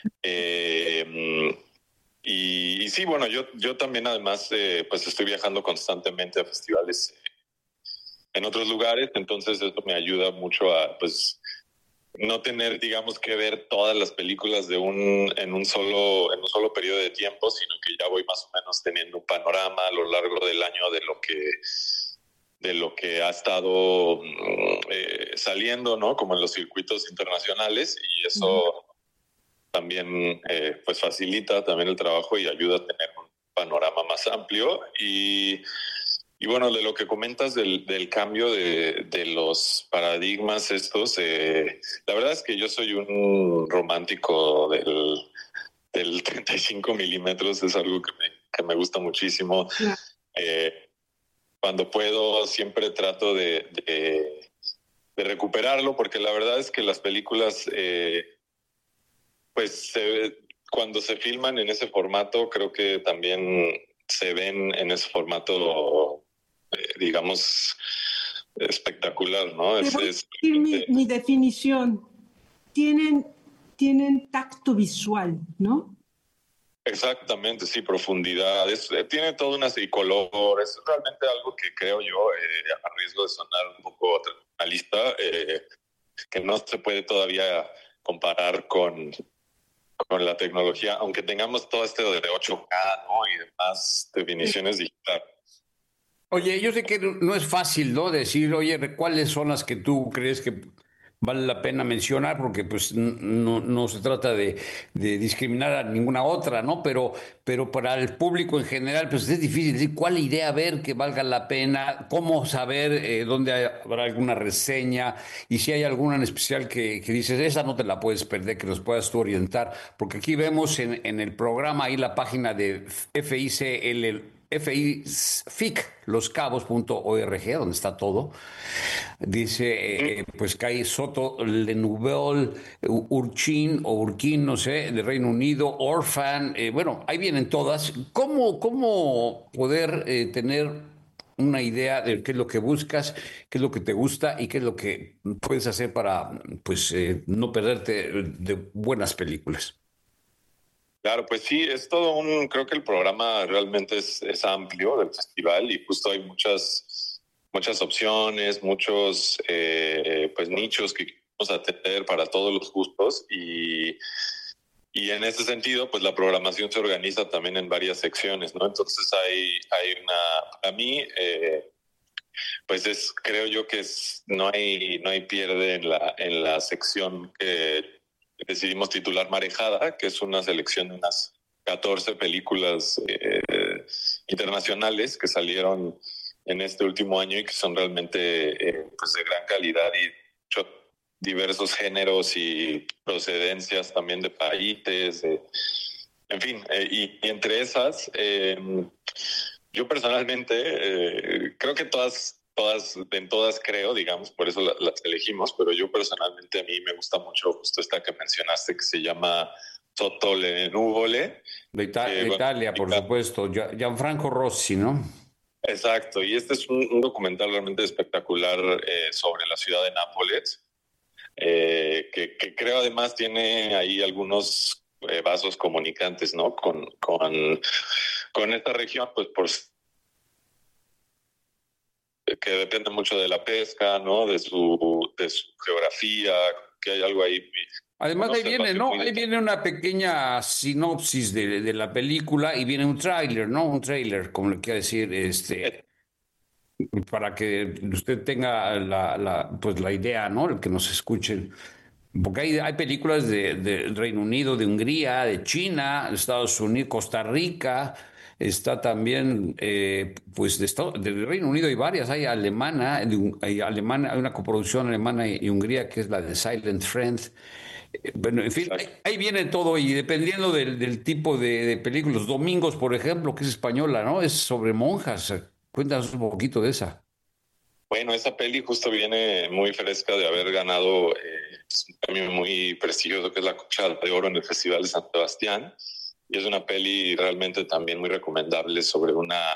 Y sí, bueno, yo también además pues estoy viajando constantemente a festivales en otros lugares, entonces eso me ayuda mucho a pues no tener, digamos, que ver todas las películas en un solo periodo de tiempo, sino que ya voy más o menos teniendo un panorama a lo largo del año de lo que ha estado saliendo, ¿no? Como en los circuitos internacionales, y eso también pues facilita también el trabajo y ayuda a tener un panorama más amplio. Y bueno, de lo que comentas del cambio de los paradigmas estos, la verdad es que yo soy un romántico del 35 milímetros, es algo que me que me gusta muchísimo. Cuando puedo, siempre trato de recuperarlo, porque la verdad es que las películas, cuando se filman en ese formato, creo que también se ven en ese formato, digamos, espectacular, ¿no? Mi definición, tienen tacto visual, ¿no? Exactamente, sí, profundidad, tiene toda una y color, es realmente algo que creo yo, a riesgo de sonar un poco tradicionalista, que no se puede todavía comparar con la tecnología, aunque tengamos todo esto de 8K, ¿no? Y demás definiciones digitales. Oye, yo sé que no es fácil, ¿no? Decir, oye, ¿cuáles son las que tú crees que vale la pena mencionar? Porque pues no se trata de discriminar a ninguna otra, ¿no? Pero para el público en general, pues es difícil decir cuál idea ver que valga la pena, cómo saber dónde habrá alguna reseña, y si hay alguna en especial que dices, esa no te la puedes perder, que nos puedas tú orientar. Porque aquí vemos en el programa ahí la página de ficloscabos.org, donde está todo. Dice, pues que hay Soto, Le Nouvel, Urquín, no sé, de Reino Unido, Orphan, bueno, ahí vienen todas. ¿Cómo poder tener una idea de qué es lo que buscas, qué es lo que te gusta y qué es lo que puedes hacer para, pues, no perderte de buenas películas? Claro, pues sí, es todo creo que el programa realmente es amplio del festival, y justo hay muchas opciones, muchos pues nichos que queremos atender para todos los gustos, y en ese sentido pues la programación se organiza también en varias secciones, ¿no? Entonces hay para mí pues creo yo que no hay pierde en la sección que decidimos titular Marejada, que es una selección de unas 14 películas internacionales que salieron en este último año y que son realmente pues de gran calidad y diversos géneros y procedencias también de países, en fin, y entre esas, yo personalmente creo que en todas creo, digamos, por eso las elegimos, pero yo personalmente, a mí me gusta mucho justo esta que mencionaste, que se llama Sotto le Nuvole. De Italia, por supuesto, Gianfranco Rossi, ¿no? Exacto, y este es un documental realmente espectacular sobre la ciudad de Nápoles, que creo además tiene ahí algunos vasos comunicantes, ¿no? Con esta región, pues que depende mucho de la pesca, ¿no? De su geografía, que hay algo ahí. Además, ahí viene, ¿no? Ahí viene una pequeña sinopsis de la película, y viene un tráiler, ¿no? Un tráiler, como le quiero decir, para que usted tenga la idea, ¿no? El que nos escuchen. Porque hay películas del Reino Unido, de Hungría, de China, de Estados Unidos, Costa Rica. Está también, pues, del Reino Unido hay varias. Hay alemana, hay una coproducción alemana y Hungría, que es la de Silent Friend. Bueno, en fin, ahí viene todo, y dependiendo del tipo de películas. Domingos, por ejemplo, que es española, ¿no? Es sobre monjas. Cuéntanos un poquito de esa. Bueno, esa peli justo viene muy fresca de haber ganado un premio muy prestigioso, que es la Cuchara de Oro en el Festival de San Sebastián. Y es una peli realmente también muy recomendable sobre una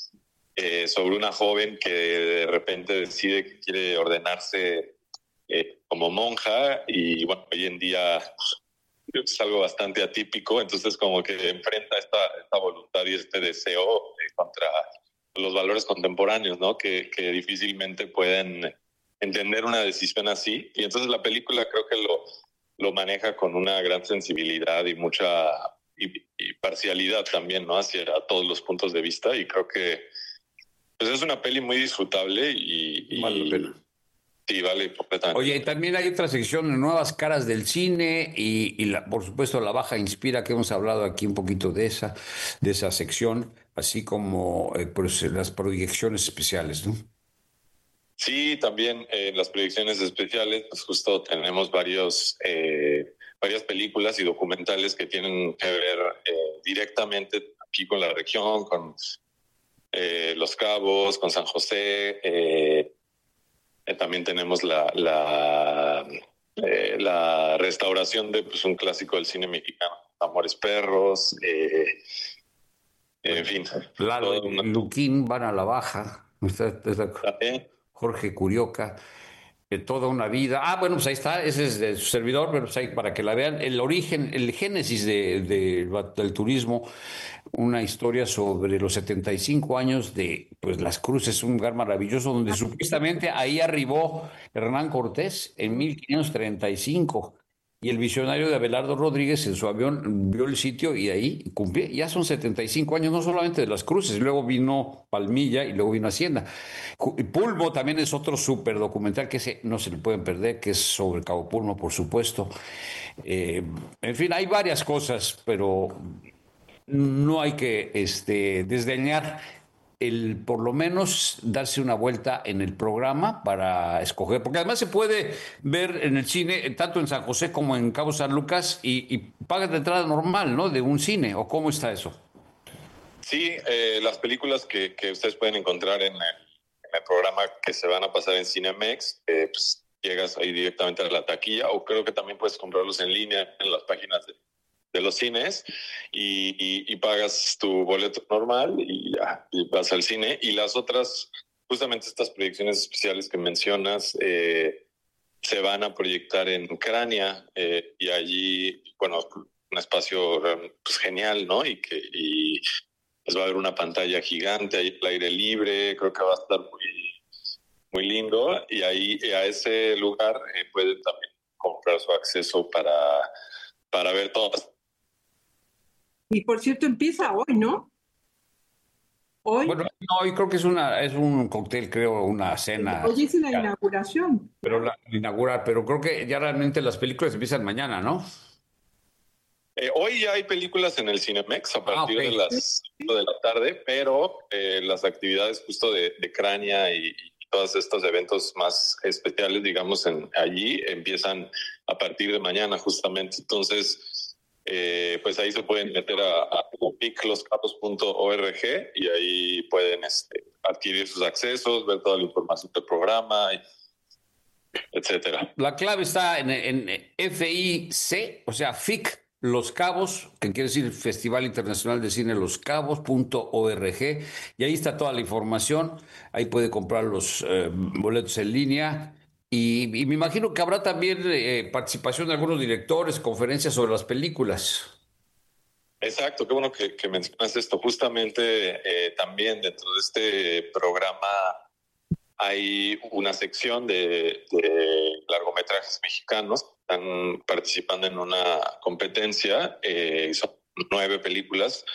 joven que de repente decide que quiere ordenarse como monja, y bueno, hoy en día es algo bastante atípico, entonces como que enfrenta esta voluntad y este deseo contra los valores contemporáneos, ¿no? Que difícilmente pueden entender una decisión así, y entonces la película creo que lo maneja con una gran sensibilidad y mucha y parcialidad también, ¿no? Hacia todos los puntos de vista, y creo que pues es una peli muy disfrutable y vale la pena. Sí, vale completamente. Oye, y también hay otra sección de nuevas caras del cine y por supuesto La Baja Inspira, que hemos hablado aquí un poquito de esa sección, así como pues, las proyecciones especiales, ¿no? Sí, también las proyecciones especiales, pues justo tenemos varias películas y documentales que tienen que ver directamente aquí con la región, con Los Cabos, con San José. También tenemos la restauración de pues, un clásico del cine mexicano, Amores Perros. En fin. Luquín van a la baja. Jorge Curioca. Toda una vida. Bueno, pues ahí está, ese es de su servidor, pero pues ahí para que la vean. El origen, el génesis del turismo, una historia sobre los 75 años de pues Las Cruces, un lugar maravilloso donde supuestamente ahí arribó Hernán Cortés en 1535. Y el visionario de Abelardo Rodríguez en su avión vio el sitio y ahí cumplió. Ya son 75 años, no solamente de Las Cruces, luego vino Palmilla y luego vino Hacienda. Pulmo también es otro súper documental que no se le pueden perder, que es sobre Cabo Pulmo, por supuesto. En fin, hay varias cosas, pero no hay que desdeñar por lo menos darse una vuelta en el programa para escoger, porque además se puede ver en el cine, tanto en San José como en Cabo San Lucas, y pagas la entrada normal, ¿no? De un cine, ¿o cómo está eso? Sí, las películas que ustedes pueden encontrar en el programa que se van a pasar en Cinemex, pues llegas ahí directamente a la taquilla, o creo que también puedes comprarlos en línea en las páginas de los cines y pagas tu boleto normal y ya y vas al cine. Y las otras, justamente estas proyecciones especiales que mencionas, se van a proyectar en Ucrania y allí, bueno, un espacio pues, genial, ¿no? Y pues va a haber una pantalla gigante ahí al aire libre, creo que va a estar muy lindo, y ahí a ese lugar pueden también comprar su acceso para ver todas. Y por cierto, empieza hoy, ¿no? Hoy. Bueno, no, hoy creo que es un cóctel, creo, una cena. Hoy es la inauguración. Pero pero creo que ya realmente las películas empiezan mañana, ¿no? Hoy ya hay películas en el Cinemex a partir de las 5 de la tarde, pero las actividades justo de Ucrania y todos estos eventos más especiales, digamos, allí empiezan a partir de mañana justamente. Entonces, pues ahí se pueden meter a picloscapos.org y ahí pueden adquirir sus accesos, ver toda la información del programa, etcétera. La clave está en FIC, o sea, FIC Los Cabos, que quiere decir Festival Internacional de Cine Los Cabos.org, y ahí está toda la información. Ahí puede comprar los boletos en línea. Y me imagino que habrá también participación de algunos directores, conferencias sobre las películas. Exacto, qué bueno que mencionas esto. Justamente también dentro de este programa hay una sección de largometrajes mexicanos que están participando en una competencia. Son 9 películas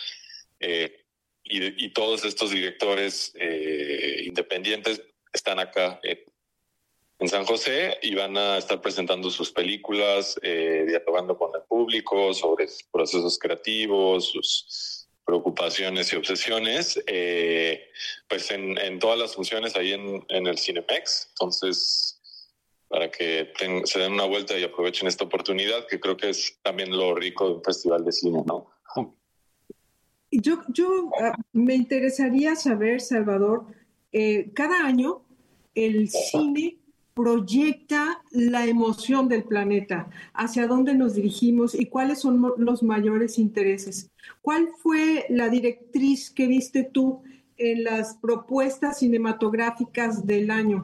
y todos estos directores independientes están acá en San José y van a estar presentando sus películas, dialogando con el público sobre sus procesos creativos, sus preocupaciones y obsesiones, pues en todas las funciones ahí en el Cinemex. Entonces, para que se den una vuelta y aprovechen esta oportunidad, que creo que es también lo rico de un festival de cine, ¿no? Yo me interesaría saber, Salvador, cada año el cine proyecta la emoción del planeta, hacia dónde nos dirigimos y cuáles son los mayores intereses. ¿Cuál fue la directriz que viste tú en las propuestas cinematográficas del año?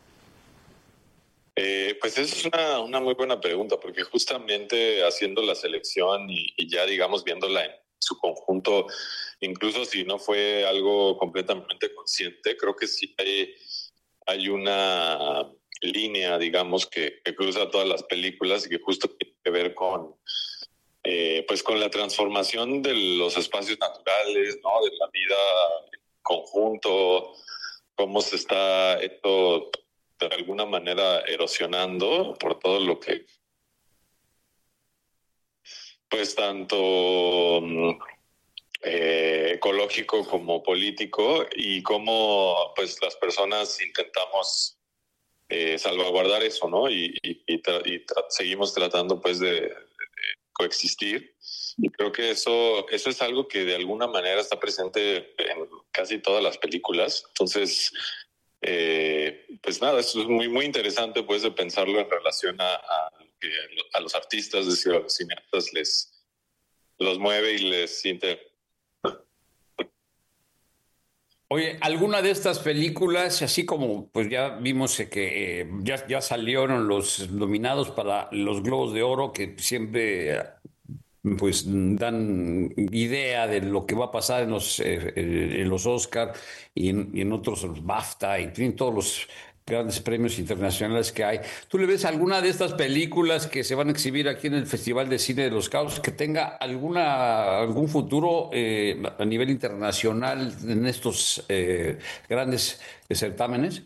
Pues esa es una muy buena pregunta, porque justamente haciendo la selección y ya, digamos, viéndola en su conjunto, incluso si no fue algo completamente consciente, creo que sí hay una línea, digamos, que cruza todas las películas y que justo tiene que ver con pues con la transformación de los espacios naturales, ¿no? De la vida en conjunto, cómo se está esto de alguna manera erosionando por todo lo que pues tanto ecológico como político, y cómo pues las personas intentamos salvaguardar eso, ¿no? Y seguimos tratando pues de coexistir. Y creo que eso es algo que de alguna manera está presente en casi todas las películas. Entonces, pues nada, eso es muy, muy interesante pues de pensarlo en relación a los artistas, es decir, a los cineastas los mueve y les interesa. Oye, ¿alguna de estas películas, así como pues ya vimos que ya salieron los nominados para los Globos de Oro, que siempre pues dan idea de lo que va a pasar en los Oscar y en otros, los BAFTA, y en fin, todos los grandes premios internacionales que hay? ¿Tú le ves alguna de estas películas que se van a exhibir aquí en el Festival de Cine de Los Cabos que tenga algún futuro a nivel internacional en estos grandes certámenes?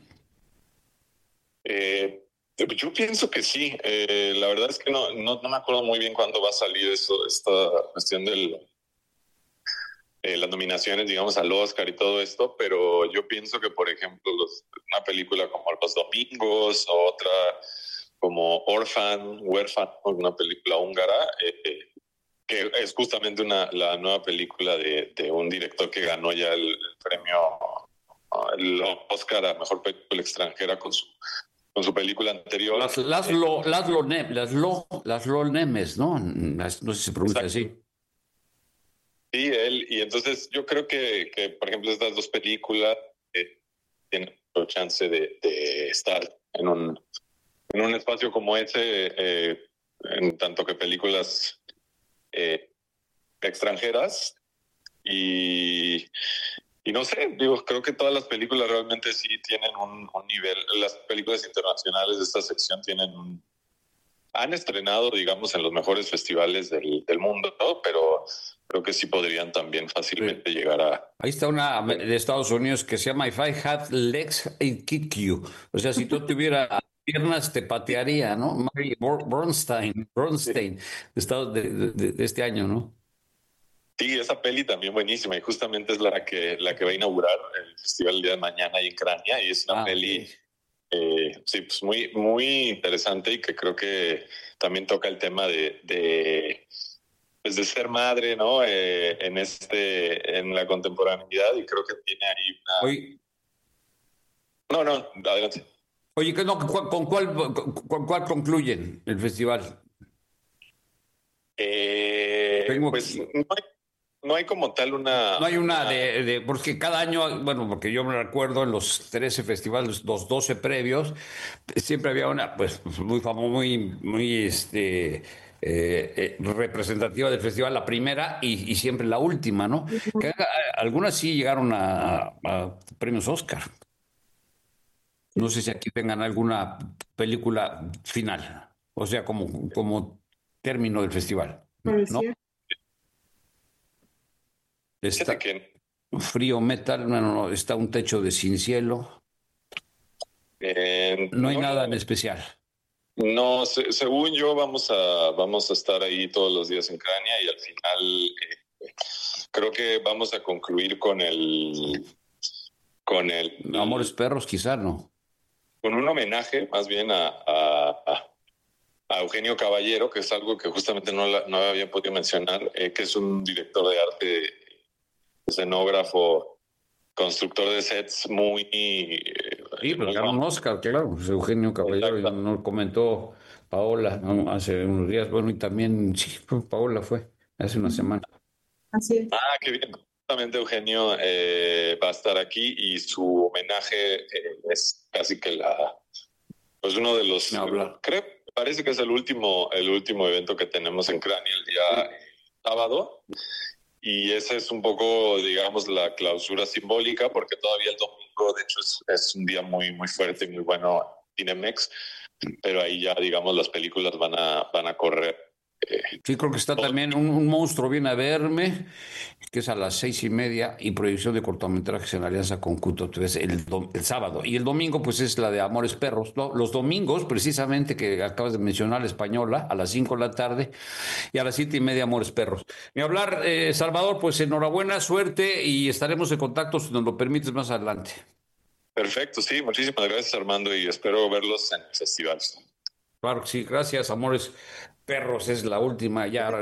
Yo pienso que sí. La verdad es que no me acuerdo muy bien cuándo va a salir esta cuestión de las nominaciones, digamos, al Oscar y todo esto, pero yo pienso que, por ejemplo, una película como Los Domingos o otra como Huérfano, una película húngara, que es justamente la nueva película de un director que ganó ya el premio, el Oscar a Mejor Película Extranjera con su película anterior. Laszlo Nemes, ¿no? No sé si se pronuncia así. Sí, él. Y entonces yo creo que por ejemplo, estas dos películas tienen la chance de estar en un espacio como ese, en tanto que películas extranjeras. Y no sé, creo que todas las películas realmente sí tienen un nivel. Las películas internacionales de esta sección han estrenado, digamos, en los mejores festivales del mundo, ¿no? Pero creo que sí podrían también fácilmente llegar a... Ahí está una de Estados Unidos que se llama If I Had Legs, I'd Kick You. O sea, si tú tuvieras piernas, te patearía, ¿no? Mary Bernstein, de este año, ¿no? Sí, esa peli también buenísima, y justamente es la que va a inaugurar el festival el día de mañana ahí en Crania, y es una peli... sí, pues muy, muy interesante, y que creo que también toca el tema de ser madre, ¿no? En la contemporaneidad, y creo que tiene ahí una... Oye. No, adelante. Oye, ¿con cuál concluyen el festival? Pues no hay como tal una... No hay una porque cada año, bueno, porque yo me recuerdo en los 13 festivales, los 12 previos, siempre había una, pues, muy famosa, muy representativa del festival, la primera y siempre la última, ¿no? Que algunas sí llegaron a premios Oscar. No sé si aquí tengan alguna película final, o sea, como término del festival, ¿no? Está Frío Metal, no, está Un Techo de Sin Cielo. No hay nada en especial. No, según yo vamos a estar ahí todos los días en Crania, y al final creo que vamos a concluir con el Amores Perros, quizá, ¿no? Con un homenaje más bien a Eugenio Caballero, que es algo que justamente no había podido mencionar, que es un director de arte, escenógrafo, constructor de sets muy... Sí, pero ganó un Oscar, claro. Eugenio Caballero, ya nos comentó Paola, ¿no? Hace unos días. Bueno, y también, sí, Paola fue hace una semana. Así es. Ah, qué bien. Justamente Eugenio va a estar aquí, y su homenaje es casi que pues uno de los... Parece que es el último evento que tenemos en Crania el día sábado. Y ese es un poco, digamos, la clausura simbólica, porque todavía el domingo, de hecho, es un día muy, muy fuerte y muy bueno en Cinemex, pero ahí ya, digamos, las películas van a correr. Sí, creo que está también un monstruo viene a verme, que es a las 6:30, y proyección de cortometrajes en alianza con Cuto TV el sábado. Y el domingo, pues, es la de Amores Perros, ¿no? Los domingos, precisamente, que acabas de mencionar, la española, a las 5 de la tarde, y a las 7:30, Amores Perros. Mi hablar, Salvador, pues enhorabuena, suerte, y estaremos en contacto, si nos lo permites, más adelante. Perfecto, sí, muchísimas gracias, Armando, y espero verlos en el festival. Claro que sí, gracias, Amores Perros, es la última ya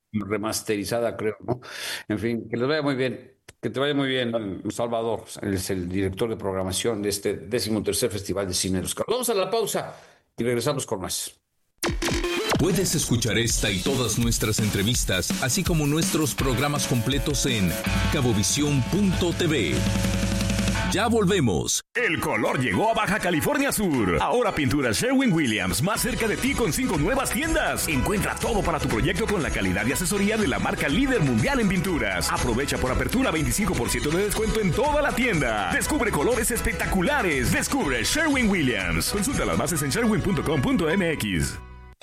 remasterizada, creo, ¿no? En fin, que les vaya muy bien. Que te vaya muy bien, Salvador. Es el director de programación de este 13º Festival de Cine de los Cabos. Vamos a la pausa y regresamos con más. Puedes escuchar esta y todas nuestras entrevistas, así como nuestros programas completos en cabovisión.tv. Ya volvemos. El color llegó a Baja California Sur. Ahora Pinturas Sherwin-Williams, más cerca de ti con 5 nuevas tiendas. Encuentra todo para tu proyecto con la calidad y asesoría de la marca líder mundial en pinturas. Aprovecha por apertura 25% de descuento en toda la tienda. Descubre colores espectaculares. Descubre Sherwin-Williams. Consulta las bases en sherwin.com.mx.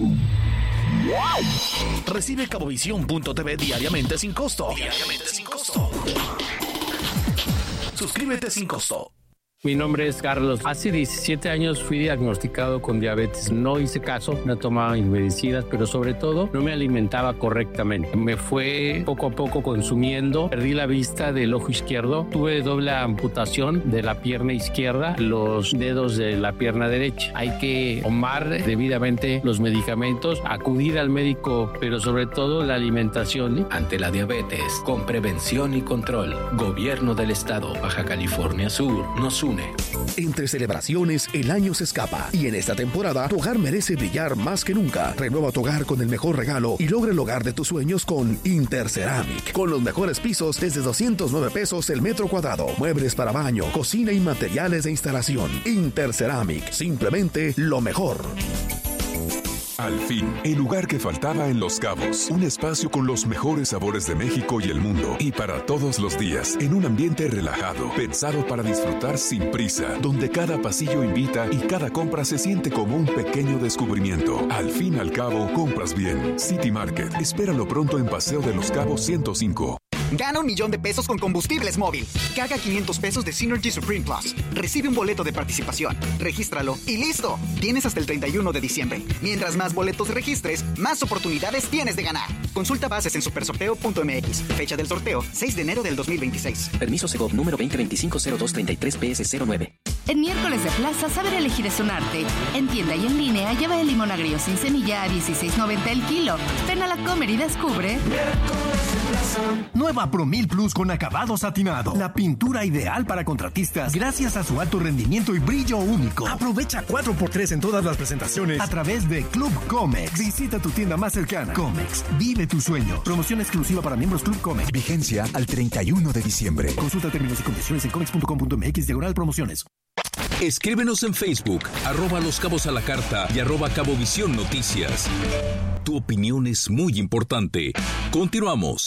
Recibe Cabovisión.tv diariamente sin costo. Suscríbete sin costo. Mi nombre es Carlos. Hace 17 años fui diagnosticado con diabetes. No hice caso, no tomaba mis medicinas, pero sobre todo no me alimentaba correctamente. Me fue poco a poco consumiendo. Perdí la vista del ojo izquierdo. Tuve doble amputación de la pierna izquierda, los dedos de la pierna derecha. Hay que tomar debidamente los medicamentos, acudir al médico, pero sobre todo la alimentación. Ante la diabetes, con prevención y control, Gobierno del Estado, Baja California Sur, nos une. Entre celebraciones, el año se escapa y en esta temporada tu hogar merece brillar más que nunca. Renueva tu hogar con el mejor regalo y logra el hogar de tus sueños con Interceramic. Con los mejores pisos desde 209 pesos el metro cuadrado. Muebles para baño, cocina y materiales de instalación. Interceramic, simplemente lo mejor. Al fin, el lugar que faltaba en Los Cabos. Un espacio con los mejores sabores de México y el mundo. Y para todos los días, en un ambiente relajado, pensado para disfrutar sin prisa, donde cada pasillo invita y cada compra se siente como un pequeño descubrimiento. Al fin y al cabo, compras bien. City Market. Espéralo pronto en Paseo de Los Cabos 105. Gana $1,000,000 con combustibles móvil. Carga 500 pesos de Synergy Supreme Plus. Recibe un boleto de participación. Regístralo y ¡listo! Tienes hasta el 31 de diciembre. Mientras más boletos registres, más oportunidades tienes de ganar. Consulta bases en supersorteo.mx. Fecha del sorteo, 6 de enero del 2026. Permiso Segov número 2025-0233-PS09. En miércoles de plaza, saber elegir es un arte. En tienda y en línea, lleva el limón agrio sin semilla a $16.90 el kilo. Ven a la Comer y descubre. Nueva Promil Plus con acabado satinado. La pintura ideal para contratistas gracias a su alto rendimiento y brillo único. Aprovecha 4x3 en todas las presentaciones a través de Club Comex. Visita tu tienda más cercana. Comex, vive tu sueño. Promoción exclusiva para miembros Club Comex. Vigencia al 31 de diciembre. Consulta términos y condiciones en comex.com.mx/promociones. Escríbenos en Facebook, @Los Cabos a la Carta y @Cabovisión Noticias. Tu opinión es muy importante. Continuamos.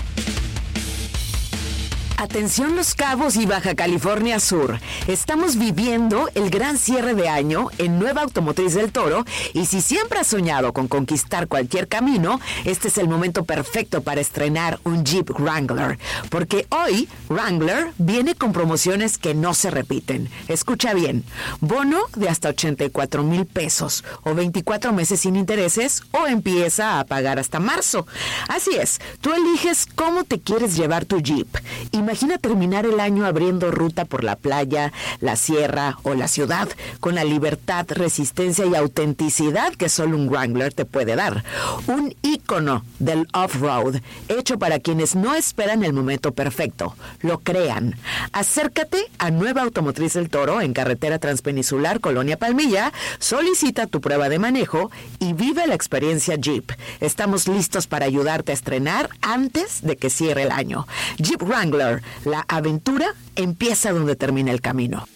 Atención Los Cabos y Baja California Sur. Estamos viviendo el gran cierre de año en Nueva Automotriz del Toro y si siempre has soñado con conquistar cualquier camino, este es el momento perfecto para estrenar un Jeep Wrangler. Porque hoy Wrangler viene con promociones que no se repiten. Escucha bien, bono de hasta 84,000 pesos o 24 meses sin intereses o empieza a pagar hasta marzo. Así es, tú eliges cómo te quieres llevar tu Jeep. Imagina terminar el año abriendo ruta por la playa, la sierra o la ciudad con la libertad, resistencia y autenticidad que solo un Wrangler te puede dar. Un ícono del off-road, hecho para quienes no esperan el momento perfecto, lo crean. Acércate a Nueva Automotriz del Toro en carretera transpeninsular Colonia Palmilla, solicita tu prueba de manejo y vive la experiencia Jeep. Estamos listos para ayudarte a estrenar antes de que cierre el año. Jeep Wrangler. La aventura empieza donde termina el camino.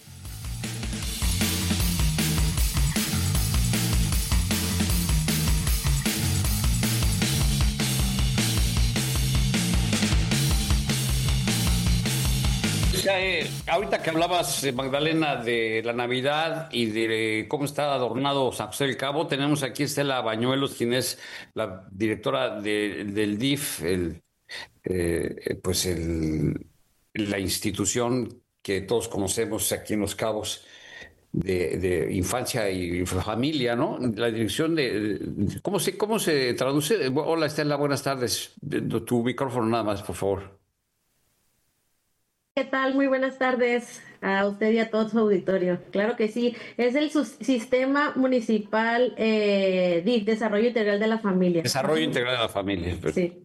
Ahorita que hablabas, Magdalena, de la Navidad y de cómo está adornado San José del Cabo, tenemos aquí a Estela Bañuelos, quien es la directora del DIF, la institución que todos conocemos aquí en Los Cabos de infancia y familia, ¿no? La dirección de ¿cómo se traduce? Hola Estela, buenas tardes. Tu micrófono nada más, por favor. ¿Qué tal? Muy buenas tardes a usted y a todo su auditorio. Claro que sí, es el Sistema Municipal de Desarrollo Integral de la Familia. Desarrollo Integral de la Familia. Sí.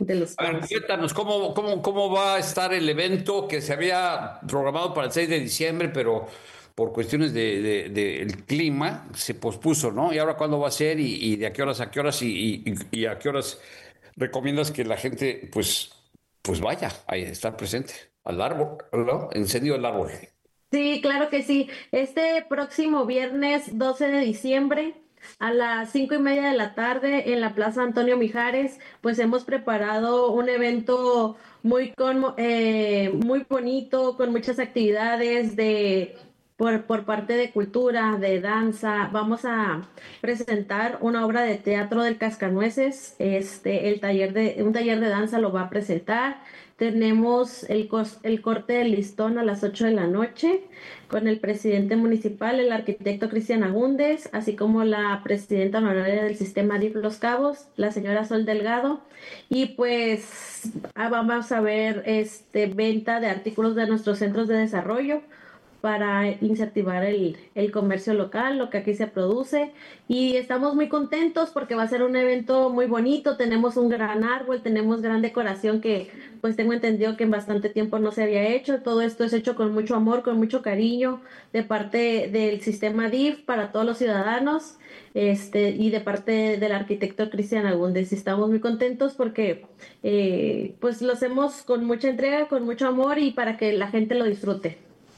de los A ver, cuéntanos, ¿cómo va a estar el evento que se había programado para el 6 de diciembre, pero por cuestiones del clima se pospuso, ¿no? ¿Y ahora cuándo va a ser y de a qué horas y a qué horas recomiendas que la gente pues vaya a estar presente al árbol, ¿no? Encendido el árbol. Sí, claro que sí. Este próximo viernes 12 de diciembre a las 5:30 de la tarde en la Plaza Antonio Mijares, pues hemos preparado un evento muy bonito, con muchas actividades por parte de cultura, de danza. Vamos a presentar una obra de teatro del Cascanueces. Un taller de danza lo va a presentar. Tenemos el corte del listón a las 8 de la noche con el presidente municipal, el arquitecto Cristian Agúndez, así como la presidenta honoraria del sistema DIF Los Cabos, la señora Sol Delgado. Y pues vamos a ver venta de artículos de nuestros centros de desarrollo para incentivar el comercio local, lo que aquí se produce, y estamos muy contentos porque va a ser un evento muy bonito. Tenemos un gran árbol, tenemos gran decoración que pues tengo entendido que en bastante tiempo no se había hecho. Todo esto es hecho con mucho amor, con mucho cariño de parte del sistema DIF para todos los ciudadanos, y de parte del arquitecto Cristian Agúndez. Y estamos muy contentos porque pues lo hacemos con mucha entrega, con mucho amor y para que la gente lo disfrute.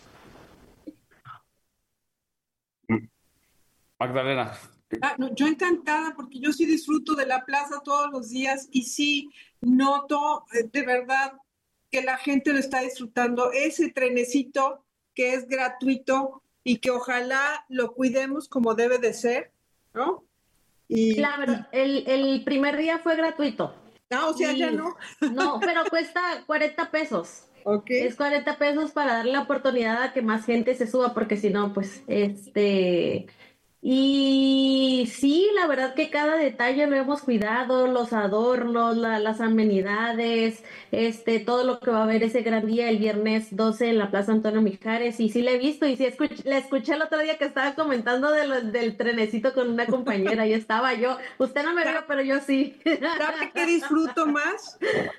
Magdalena. No, yo encantada porque yo sí disfruto de la plaza todos los días y sí noto de verdad que la gente lo está disfrutando. Ese trenecito que es gratuito y que ojalá lo cuidemos como debe de ser, ¿no? Claro, el primer día fue gratuito. O sea, ya no. No, pero cuesta 40 pesos. Okay. Es 40 pesos para darle la oportunidad a que más gente se suba, porque si no, pues, y sí, la verdad que cada detalle lo hemos cuidado, los adornos, las amenidades, todo lo que va a haber ese gran día, el viernes 12 en la Plaza Antonio Mijares. Y sí la he visto, y sí la escuché el otro día que estaba comentando del trenecito con una compañera, y estaba yo. Usted no me vio, pero yo sí. ¿Sabe qué disfruto más?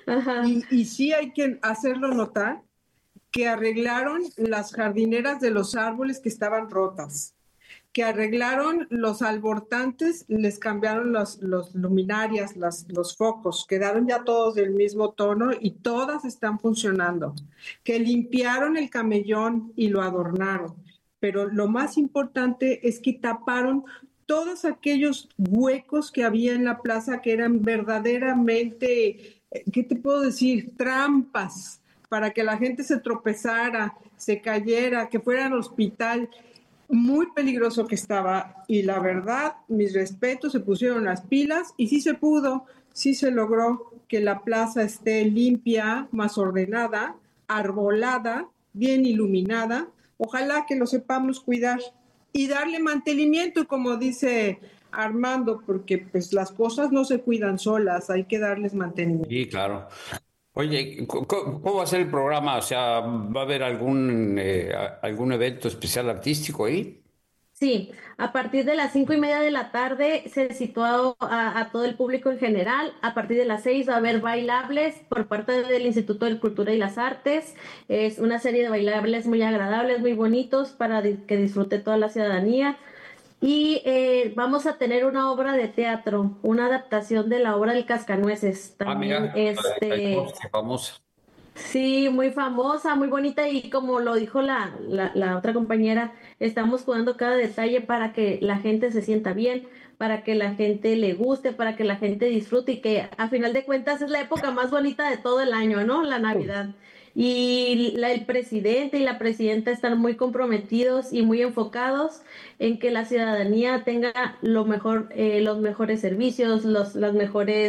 Y sí hay que hacerlo notar, que arreglaron las jardineras de los árboles que estaban rotas, que arreglaron los albortantes, les cambiaron los luminarias, los focos, quedaron ya todos del mismo tono y todas están funcionando, que limpiaron el camellón y lo adornaron, pero lo más importante es que taparon todos aquellos huecos que había en la plaza que eran verdaderamente, ¿qué te puedo decir? Trampas para que la gente se tropezara, se cayera, que fuera al hospital. Muy peligroso que estaba, y la verdad, mis respetos, se pusieron las pilas y sí se pudo, sí se logró que la plaza esté limpia, más ordenada, arbolada, bien iluminada. Ojalá que lo sepamos cuidar y darle mantenimiento, como dice Armando, porque pues las cosas no se cuidan solas, hay que darles mantenimiento. Sí, claro. Oye, ¿cómo va a ser el programa? O sea, ¿va a haber algún evento especial artístico ahí? Sí, a partir de las 5:30 de la tarde se situó a todo el público en general. A partir de las 6 va a haber bailables por parte del Instituto de Cultura y las Artes. Es una serie de bailables muy agradables, muy bonitos para que disfrute toda la ciudadanía. Y vamos a tener una obra de teatro, una adaptación de la obra del Cascanueces. También, mira, famosa. Sí, muy famosa, muy bonita, y como lo dijo la otra compañera, estamos cuidando cada detalle para que la gente se sienta bien, para que la gente le guste, para que la gente disfrute, y que a final de cuentas es la época más bonita de todo el año, ¿no? La Navidad. Y el presidente y la presidenta están muy comprometidos y muy enfocados en que la ciudadanía tenga lo mejor, los mejores servicios, las mejores